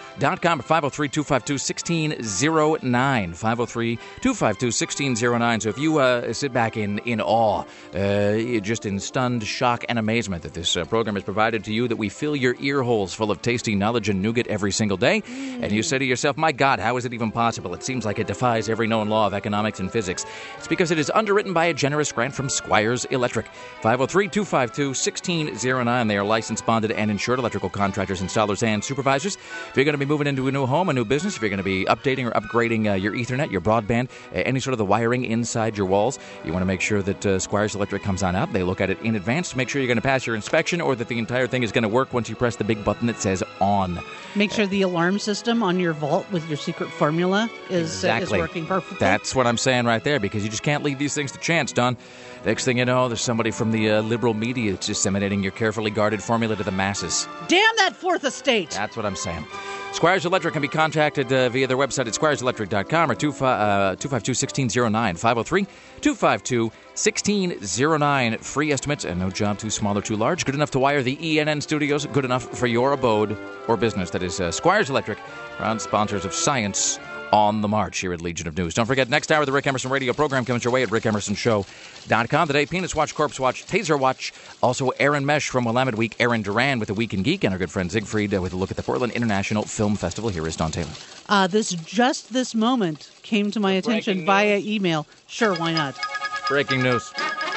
or 503-252-1609. 503-252-1609. So if you sit back in awe, just in stunned shock and amazement that this program has provided to you, that we fill your ear holes full of tasty knowledge and nougat every single day, and you say to yourself, my God, how is it even possible? It seems like it defies every known law of economics and physics. It's because it is underwritten by a generous grant from Squires Electric. 503-252-1609. They are licensed, bonded, and insured electrical contractors, installers, and supervisors. If you're going to be moving into a new home, a new business, if you're going to be updating or upgrading your Ethernet, your broadband, any sort of the wiring inside your walls, you want to make sure that Squires Electric comes on out. They look at it in advance to make sure you're going to pass your inspection, or that the entire thing is going to work once you press the big button that says on. Make sure the alarm system on your vault with your secret formula is working perfectly. That's what I'm saying right there, because you just can't leave these things to chance, Don. Next thing you know, there's somebody from the liberal media that's disseminating your carefully guarded formula to the masses. Damn that Fourth Estate! That's what I'm saying. Squires Electric can be contacted via their website at squireselectric.com or 252-1609, 503-252-1609. Free estimates and no job too small or too large. Good enough to wire the ENN studios, good enough for your abode or business. That is Squires Electric, proud sponsors of Science on the March here at Legion of News. Don't forget, next hour, the Rick Emerson radio program comes your way at rickemersonshow.com. Today, Penis Watch, Corpse Watch, Taser Watch, also Aaron Mesh from Willamette Week, Aaron Duran with the Week in Geek, and our good friend Siegfried with a look at the Portland International Film Festival. Here is Don Taylor. This moment came to my attention via email. Sure, why not? Breaking news.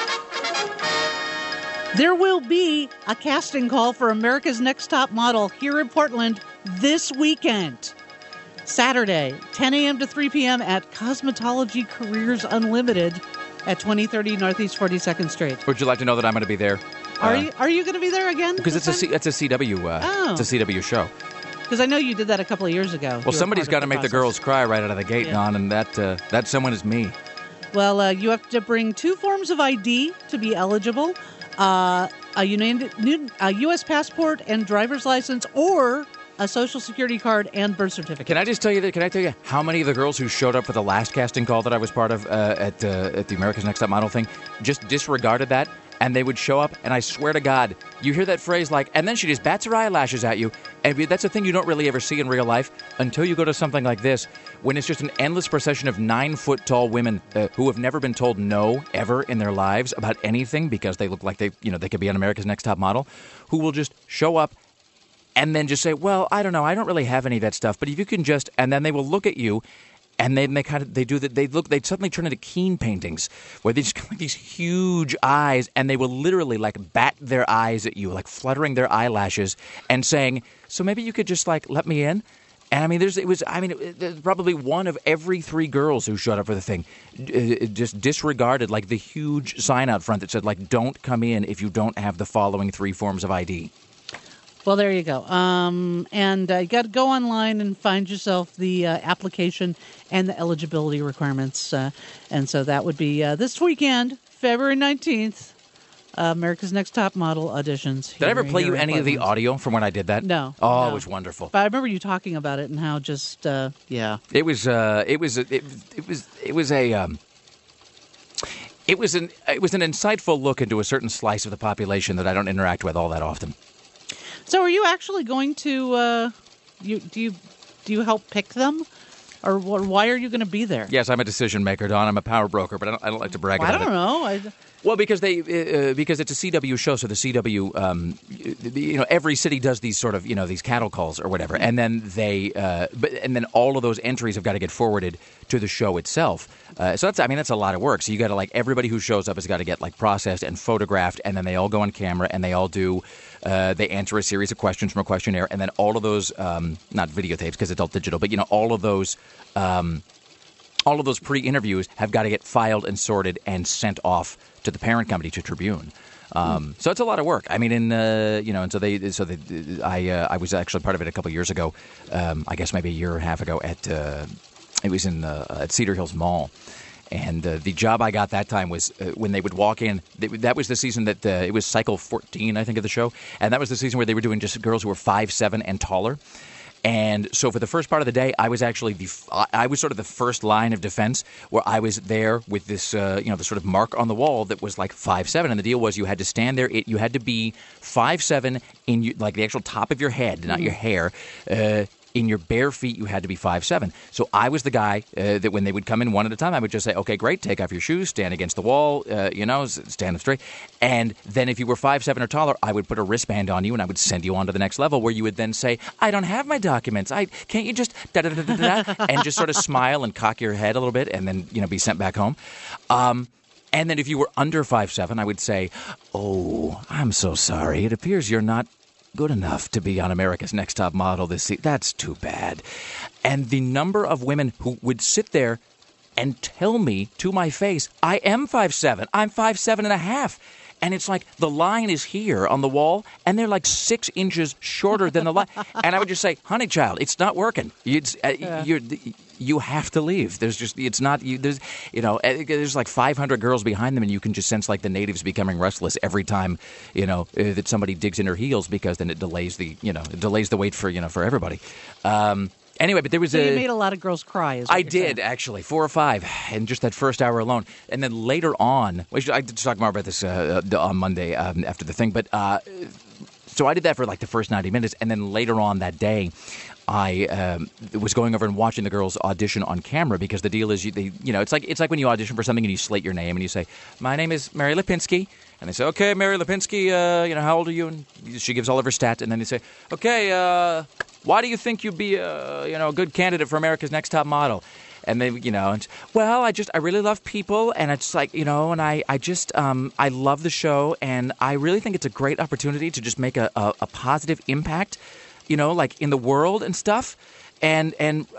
There will be a casting call for America's Next Top Model here in Portland this weekend. Saturday, 10 a.m. to 3 p.m. at Cosmetology Careers Unlimited at 2030 Northeast 42nd Street. Would you like to know that I'm going to be there? Are you going to be there again? Because it's a CW. It's a CW show. Because I know you did that a couple of years ago. Well, somebody's got to make the girls cry right out of the gate, Don, and that someone is me. Well, you have to bring 2 forms of ID to be eligible: a U.S. passport and driver's license, or a Social Security card and birth certificate. Can I just tell you that? Can I tell you how many of the girls who showed up for the last casting call that I was part of at the America's Next Top Model thing just disregarded that, and they would show up, and I swear to God, you hear that phrase like, and then she just bats her eyelashes at you, and that's a thing you don't really ever see in real life until you go to something like this, when it's just an endless procession of 9-foot-tall women who have never been told no ever in their lives about anything because they look like they could be on America's Next Top Model, who will just show up and then just say, well, I don't know, I don't really have any of that stuff, but if you can just, and then they will look at you, and they suddenly turn into Keane paintings, where they just got like these huge eyes, and they will literally like bat their eyes at you, like fluttering their eyelashes, and saying, so maybe you could just like let me in. And I mean, there's probably one of every 3 girls who showed up for the thing just disregarded like the huge sign out front that said like, don't come in if you don't have the following 3 forms of ID. Well, there you go. And you got to go online and find yourself the application and the eligibility requirements. And so that would be this weekend, February 19th, America's Next Top Model auditions. Did I ever play you any of the audio from when I did that? No. Oh, no. It was wonderful. But I remember you talking about it and how just, yeah. It was an insightful look into a certain slice of the population that I don't interact with all that often. So are you actually going to, do you help pick them? Or why are you going to be there? Yes, I'm a decision maker, Don. I'm a power broker, but I don't like to brag about it. I don't know. Well, because because it's a CW show, so the CW, every city does these sort of, these cattle calls or whatever, and then and then all of those entries have got to get forwarded to the show itself. So that's a lot of work. So you got to everybody who shows up has got to get processed and photographed, and then they all go on camera and they all do. They answer a series of questions from a questionnaire, and then all of those, not videotapes because it's all digital, but all of those pre-interviews have got to get filed and sorted and sent off to the parent company, to Tribune. So it's a lot of work. I mean, I was actually part of it a couple of years ago. I guess maybe a year and a half ago at Cedar Hills Mall. And the job I got that time was when they would walk in. That was the season that it was cycle 14, I think, of the show. And that was the season where they were doing just girls who were 5'7" and taller. And so for the first part of the day, I was actually I was sort of the first line of defense, where I was there with this, the sort of mark on the wall that was 5'7", and the deal was you had to stand there. You had to be 5'7" in the actual top of your head, not your hair. in your bare feet, you had to be 5'7". So I was the guy that when they would come in one at a time, I would just say, okay, great, take off your shoes, stand against the wall, stand up straight. And then if you were 5'7" or taller, I would put a wristband on you and I would send you on to the next level where you would then say, I don't have my documents. Can't you just da-da-da-da-da, and just sort of smile and cock your head a little bit and then, be sent back home. And then if you were under 5'7", I would say, oh, I'm so sorry. It appears you're not good enough to be on America's Next Top Model this season. That's too bad. And the number of women who would sit there and tell me to my face, I am 5'7". I'm 5'7.5". And it's like the line is here on the wall, and they're like 6 inches shorter than the line. And I would just say, honey child, it's not working. You have to leave. There's like 500 girls behind them, and you can just sense like the natives becoming restless every time, that somebody digs in her heels, because then it delays the wait for everybody. Anyway, but there was you made a lot of girls cry. Is what I you're did, saying. actually, 4 or 5, in just that first hour alone. And then later on, I did talk more about this on Monday after the thing, but so I did that for like the first 90 minutes, and then later on that day, I was going over and watching the girls audition on camera, because the deal is, it's like when you audition for something and you slate your name and you say, my name is Mary Lipinski. And they say, okay, Mary Lipinski, how old are you? And she gives all of her stats. And then they say, okay, why do you think you'd be, a good candidate for America's Next Top Model? And they, well, I really love people, and it's like, and I love the show, and I really think it's a great opportunity to just make a positive impact, like in the world and stuff. And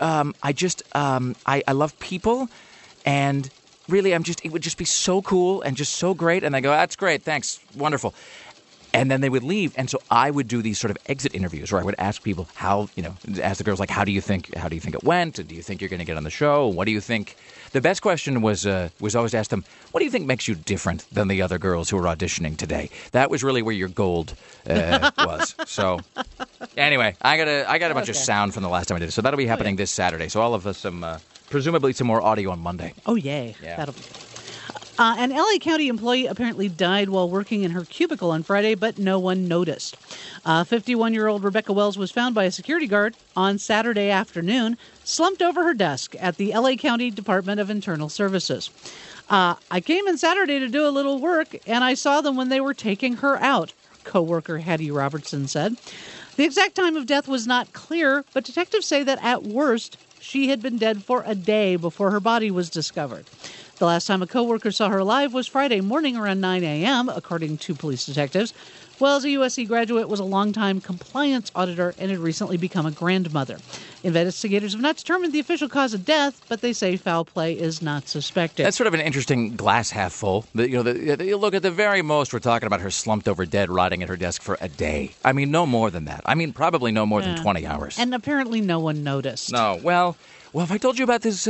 I love people, and really, it would just be so cool and just so great. And they go, that's great, thanks, wonderful. And then they would leave, and so I would do these sort of exit interviews where I would ask people ask the girls, like, how do you think it went? And do you think you're going to get on the show? What do you think? The best question was always ask them, what do you think makes you different than the other girls who are auditioning today? That was really where your gold was. So anyway, I got a bunch of sound from the last time I did it, so that'll be happening this Saturday. So all of us presumably some more audio on Monday. Oh, yay. Yeah. That'll be good. An LA County employee apparently died while working in her cubicle on Friday, but no one noticed. 51-year-old Rebecca Wells was found by a security guard on Saturday afternoon, slumped over her desk at the LA County Department of Internal Services. I came in Saturday to do a little work, and I saw them when they were taking her out, co-worker Hattie Robertson said. The exact time of death was not clear, but detectives say that at worst, she had been dead for a day before her body was discovered. The last time a co-worker saw her alive was Friday morning around 9 a.m., according to police detectives. Wells, a USC graduate, was a longtime compliance auditor and had recently become a grandmother. Investigators have not determined the official cause of death, but they say foul play is not suspected. That's sort of an interesting glass half full. You look at the very most, we're talking about her slumped over dead, rotting at her desk for a day. I mean, no more than that. I mean, probably no more than 20 hours. And apparently no one noticed. No. Well, if I told you about this,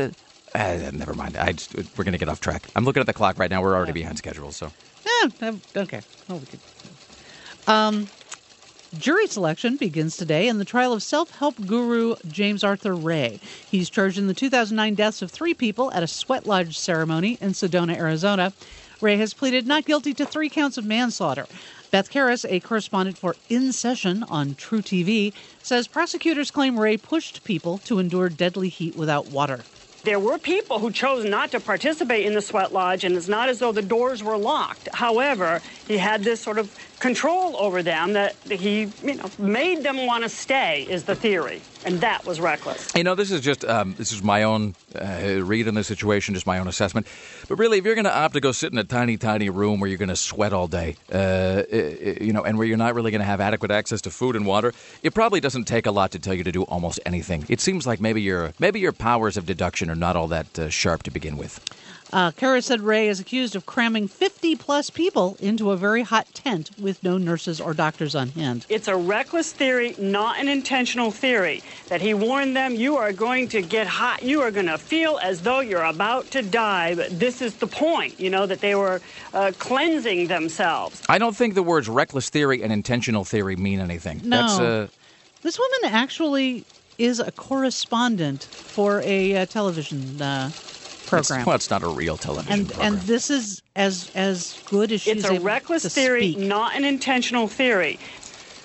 never mind. We're going to get off track. I'm looking at the clock right now. We're already behind schedule, so. Okay. Oh, we could. Jury selection begins today in the trial of self-help guru James Arthur Ray. He's charged in the 2009 deaths of 3 people at a sweat lodge ceremony in Sedona, Arizona. Ray has pleaded not guilty to 3 counts of manslaughter. Beth Karras, a correspondent for In Session on True TV, says prosecutors claim Ray pushed people to endure deadly heat without water. There were people who chose not to participate in the sweat lodge, and it's not as though the doors were locked. However, he had this sort of control over them that he, made them want to stay, is the theory. And that was reckless. This is just this is my own read on the situation, just my own assessment. But really, if you're going to opt to go sit in a tiny, tiny room where you're going to sweat all day, and where you're not really going to have adequate access to food and water, it probably doesn't take a lot to tell you to do almost anything. It seems like maybe your powers of deduction are not all that sharp to begin with. Karras said Ray is accused of cramming 50-plus people into a very hot tent with no nurses or doctors on hand. It's a reckless theory, not an intentional theory, that he warned them, you are going to get hot, you are going to feel as though you're about to die. But this is the point, that they were cleansing themselves. I don't think the words reckless theory and intentional theory mean anything. No. This woman actually is a correspondent for a television program. It's not a real television program. And this is as good as she's able to speak. It's a reckless theory, not an intentional theory.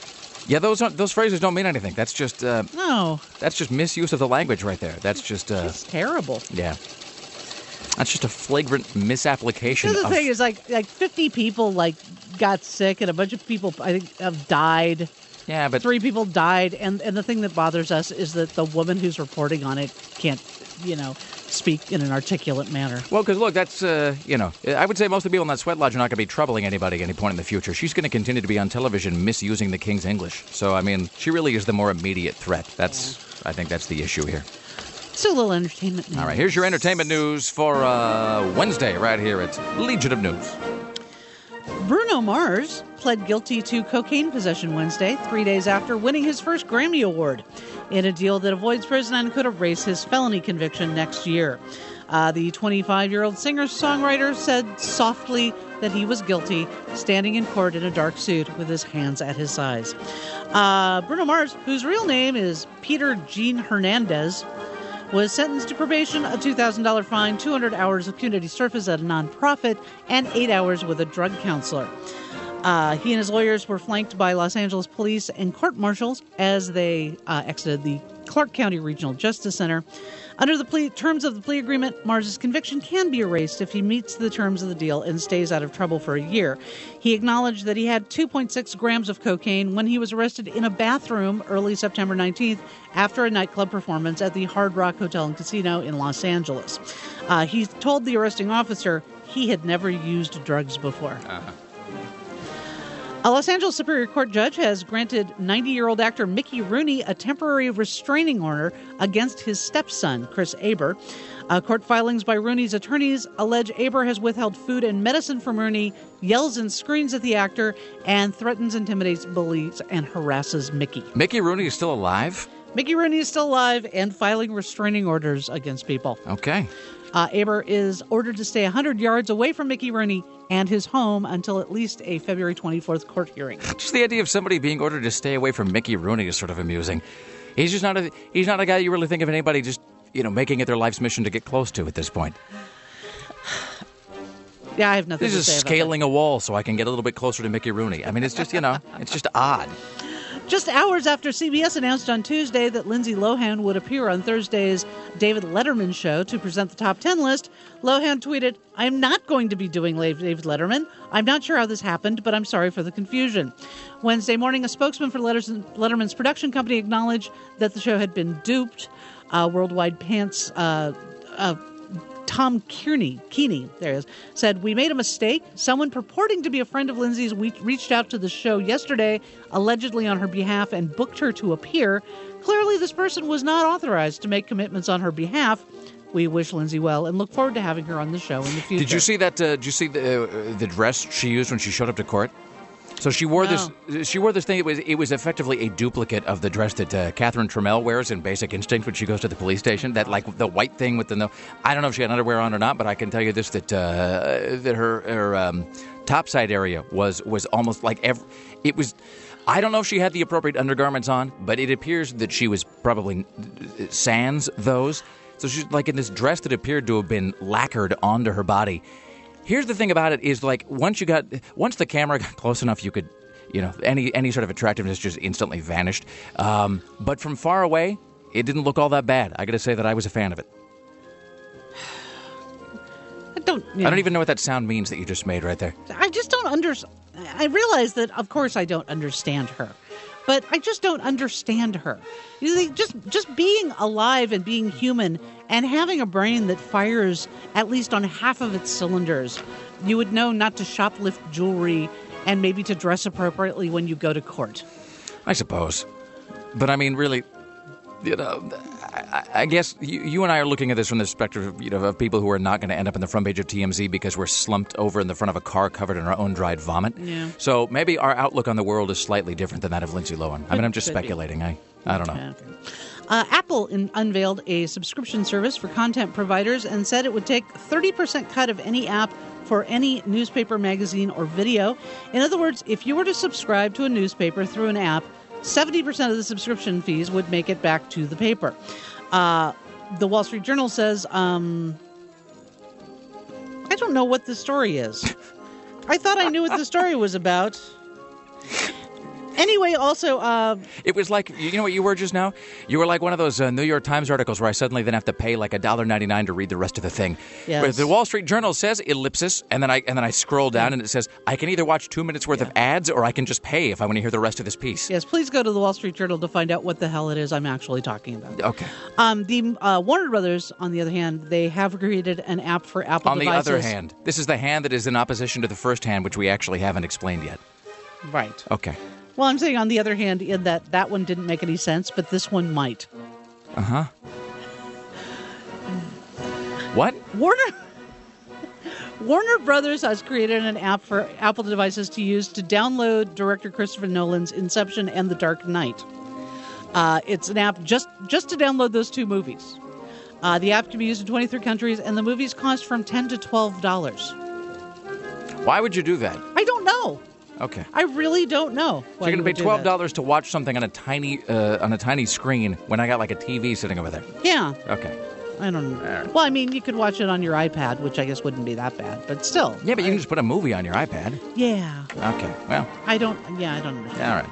Yeah, those phrases don't mean anything. That's just No, that's just misuse of the language right there. That's just it's terrible. yeah. That's just a flagrant misapplication. The thing is, like 50 people got sick, and a bunch of people I think have died. Yeah, but 3 people died, and the thing that bothers us is that the woman who's reporting on it can't, speak in an articulate manner. well, because look, that's I would say most of the people in that sweat lodge are not going to be troubling anybody at any point in the future. She's going to continue to be on television misusing the King's English. So I mean, she really is the more immediate threat. I think that's the issue here. So a little entertainment news. All right, here's your entertainment news for Wednesday, right here at Legion of News. Bruno Mars pled guilty to cocaine possession Wednesday, 3 days after winning his first Grammy Award, in a deal that avoids prison and could erase his felony conviction next year. The 25-year-old singer-songwriter said softly that he was guilty, standing in court in a dark suit with his hands at his sides. Bruno Mars, whose real name is Peter Jean Hernandez, was sentenced to probation, a $2,000 fine, 200 hours of community service at a nonprofit, and 8 hours with a drug counselor. He and his lawyers were flanked by Los Angeles police and court marshals as they exited the Clark County Regional Justice Center. Under the terms of the plea agreement, Mars's conviction can be erased if he meets the terms of the deal and stays out of trouble for a year. He acknowledged that he had 2.6 grams of cocaine when he was arrested in a bathroom early September 19th after a nightclub performance at the Hard Rock Hotel and Casino in Los Angeles. He told the arresting officer he had never used drugs before. A Los Angeles Superior Court judge has granted 90-year-old actor Mickey Rooney a temporary restraining order against his stepson, Chris Aber. Court filings by Rooney's attorneys allege Aber has withheld food and medicine from Rooney, yells and screams at the actor, and threatens, intimidates, bullies, and harasses Mickey. Mickey Rooney is still alive? Mickey Rooney is still alive and filing restraining orders against people. Okay. Aber is ordered to stay 100 yards away from Mickey Rooney and his home until at least a February 24th court hearing. Just the idea of somebody being ordered to stay away from Mickey Rooney is sort of amusing. He's not a guy you really think of anybody just, making it their life's mission to get close to at this point. Yeah, I have nothing to say about that. This is scaling a wall so I can get a little bit closer to Mickey Rooney. I mean, it's just, it's just odd. Just hours after CBS announced on Tuesday that Lindsay Lohan would appear on Thursday's David Letterman show to present the top 10 list, Lohan tweeted, "I'm not going to be doing David Letterman. I'm not sure how this happened, but I'm sorry for the confusion." Wednesday morning, a spokesman for Letterman's production company acknowledged that the show had been duped. Worldwide Pants Tom Keeney, there he is, said, "We made a mistake. Someone purporting to be a friend of Lindsay's reached out to the show yesterday, allegedly on her behalf, and booked her to appear. Clearly, this person was not authorized to make commitments on her behalf. We wish Lindsay well and look forward to having her on the show in the future." Did you see that? Did you see the dress she used when she showed up to court? So she wore this. She wore this thing. It was effectively a duplicate of the dress that Catherine Trammell wears in Basic Instinct when she goes to the police station. That the white thing with the no. I don't know if she had underwear on or not, but I can tell you this that her topside area was almost like it was. I don't know if she had the appropriate undergarments on, but it appears that she was probably sans those. So she's like in this dress that appeared to have been lacquered onto her body. Here's the thing about it is once the camera got close enough, you could, any sort of attractiveness just instantly vanished. But from far away, it didn't look all that bad. I got to say that I was a fan of it. I don't even know what that sound means that you just made right there. I just don't understand. I realize that, of course, I don't understand her. But I just don't understand her. Just being alive and being human and having a brain that fires at least on half of its cylinders, you would know not to shoplift jewelry and maybe to dress appropriately when you go to court. I suppose. But I mean, really, I guess you and I are looking at this from the perspective of people who are not going to end up in the front page of TMZ because we're slumped over in the front of a car covered in our own dried vomit. Yeah. So maybe our outlook on the world is slightly different than that of Lindsay Lohan. I mean, I'm just speculating. I don't know. Apple unveiled a subscription service for content providers and said it would take 30% cut of any app for any newspaper, magazine, or video. In other words, if you were to subscribe to a newspaper through an app, 70% of the subscription fees would make it back to the paper. The Wall Street Journal says, I don't know what the story is. I thought I knew what the story was about. Anyway, also, It was like, you know what you were just now? You were like one of those New York Times articles where I suddenly then have to pay like $1.99 to read the rest of the thing. Yes. But the Wall Street Journal says ellipsis, and then I scroll down and it says I can either watch 2 minutes worth of ads or I can just pay if I want to hear the rest of this piece. yes, please go to the Wall Street Journal to find out what the hell it is I'm actually talking about. Okay. The Warner Brothers, on the other hand, they have created an app for Apple On the devices. other hand, this is the hand that is in opposition to the first hand, which we actually haven't explained yet. Right. Okay. Well, I'm saying on the other hand, in that one didn't make any sense, but this one might. Uh-huh. What? Warner Brothers has created an app for Apple devices to use to download director Christopher Nolan's Inception and The Dark Knight. It's an app just to download those two movies. The app can be used in 23 countries, and the movies cost from $10 to $12. Why would you do that? I don't know. Okay. I really don't know. So you're going to pay $12 to watch something on a tiny screen when I got like a TV sitting over there. Yeah. Okay. I don't know. Well, I mean, you could watch it on your iPad, which I guess wouldn't be that bad, but still. Yeah, but you can just put a movie on your iPad. Yeah. Okay. Well. I don't understand. All right.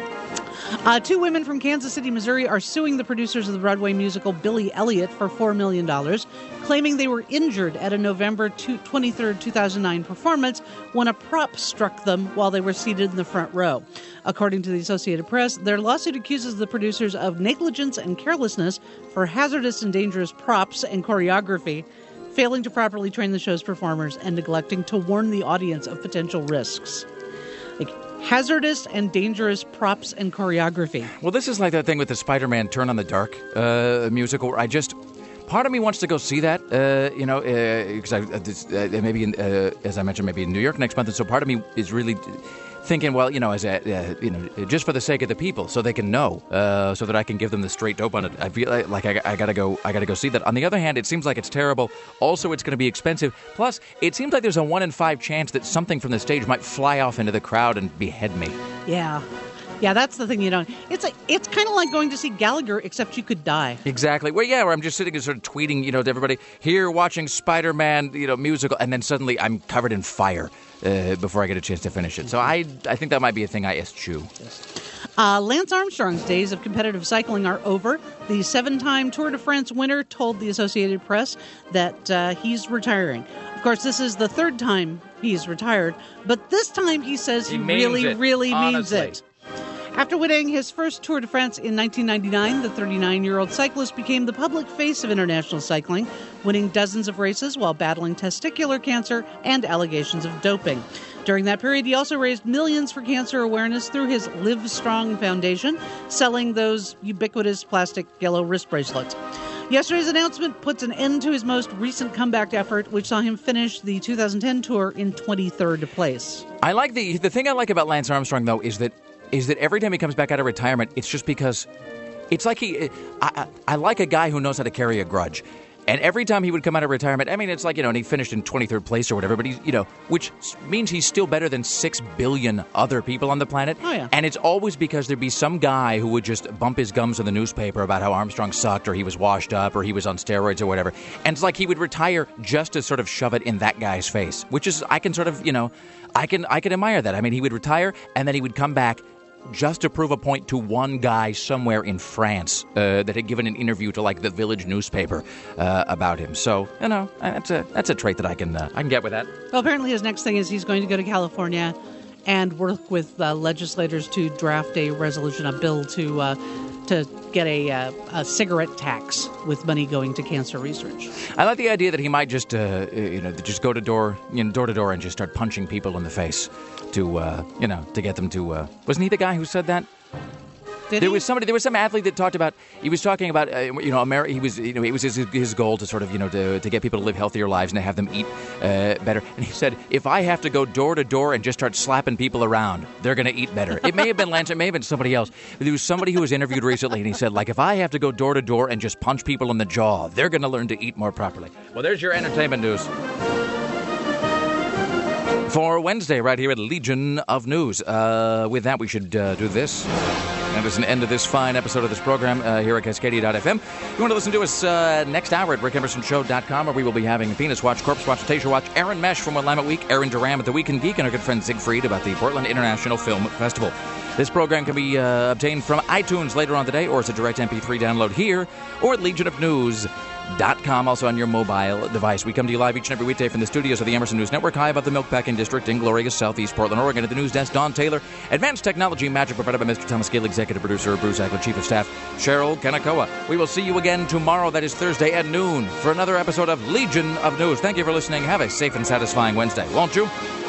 Two women from Kansas City, Missouri are suing the producers of the Broadway musical Billy Elliot for $4 million, claiming they were injured at a November 23, 2009 performance when a prop struck them while they were seated in the front row. According to the Associated Press, their lawsuit accuses the producers of negligence and carelessness for hazardous and dangerous props and choreography, failing to properly train the show's performers, and neglecting to warn the audience of potential risks. Hazardous and dangerous props and choreography. Well, this is like that thing with the Spider-Man Turn on the Dark musical. Where part of me wants to go see that, because maybe, as I mentioned, maybe in New York next month. And so part of me is really thinking, well, as just for the sake of the people, so they can know, so that I can give them the straight dope on it. I feel like I gotta go see that. On the other hand, it seems like it's terrible. Also, it's going to be expensive. Plus, it seems like there's a 1 in 5 chance that something from the stage might fly off into the crowd and behead me. Yeah. Yeah, that's the thing, It's kind of like going to see Gallagher, except you could die. Exactly. Well, yeah, where I'm just sitting and sort of tweeting, to everybody, here watching Spider-Man, musical, and then suddenly I'm covered in fire before I get a chance to finish it. So I think that might be a thing I eschew. Lance Armstrong's days of competitive cycling are over. The 7-time Tour de France winner told the Associated Press that he's retiring. Of course, this is the 3rd time he's retired, but this time he says he really means it. After winning his first Tour de France in 1999, the 39-year-old cyclist became the public face of international cycling, winning dozens of races while battling testicular cancer and allegations of doping. During that period, he also raised millions for cancer awareness through his Live Strong Foundation, selling those ubiquitous plastic yellow wrist bracelets. Yesterday's announcement puts an end to his most recent comeback effort, which saw him finish the 2010 Tour in 23rd place. I like the thing I like about Lance Armstrong, though, is that every time he comes back out of retirement, it's just because it's like I like a guy who knows how to carry a grudge. And every time he would come out of retirement, I mean, it's like, and he finished in 23rd place or whatever, but he's, which means he's still better than 6 billion other people on the planet. Oh, yeah. And it's always because there'd be some guy who would just bump his gums in the newspaper about how Armstrong sucked or he was washed up or he was on steroids or whatever. And it's like he would retire just to sort of shove it in that guy's face, which is, I can sort of, I can admire that. I mean, he would retire and then he would come back just to prove a point to one guy somewhere in France that had given an interview to like the Village newspaper about him. So that's a trait that I can get with that. Well, apparently his next thing is he's going to go to California and work with legislators to draft a resolution, a bill to get a cigarette tax with money going to cancer research. I like the idea that he might just just go to door to door and just start punching people in the face to get them to. Wasn't he the guy who said that? There was some athlete that talked about. He was talking about America. He was it was his goal to sort of to get people to live healthier lives and to have them eat better. And he said, if I have to go door to door and just start slapping people around, they're going to eat better. It may have been Lance. It may have been somebody else. But there was somebody who was interviewed recently, and he said, like, if I have to go door to door and just punch people in the jaw, they're going to learn to eat more properly. Well, there's your entertainment news for Wednesday, right here at Legion of News. With that, we should do this. And there's an end to this fine episode of this program here at Cascadia.fm. You want to listen to us next hour at RickEmersonShow.com, where we will be having Penis Watch, Corpse Watch, Taser Watch, Aaron Mesh from Willamette Week, Aaron Duran at the Weekend Geek, and our good friend Siegfried about the Portland International Film Festival. This program can be obtained from iTunes later on today, or as a direct MP3 download here, or at legionofnews.com, also on your mobile device. We come to you live each and every weekday from the studios of the Emerson News Network, high above the Milkpacking District in glorious southeast Portland, Oregon. At the news desk, Don Taylor. Advanced technology magic provided by Mr. Thomas Gale, executive producer, Bruce Ackler, chief of staff, Cheryl Kanakoa. We will see you again tomorrow, that is Thursday at noon, for another episode of Legion of News. Thank you for listening. Have a safe and satisfying Wednesday, won't you?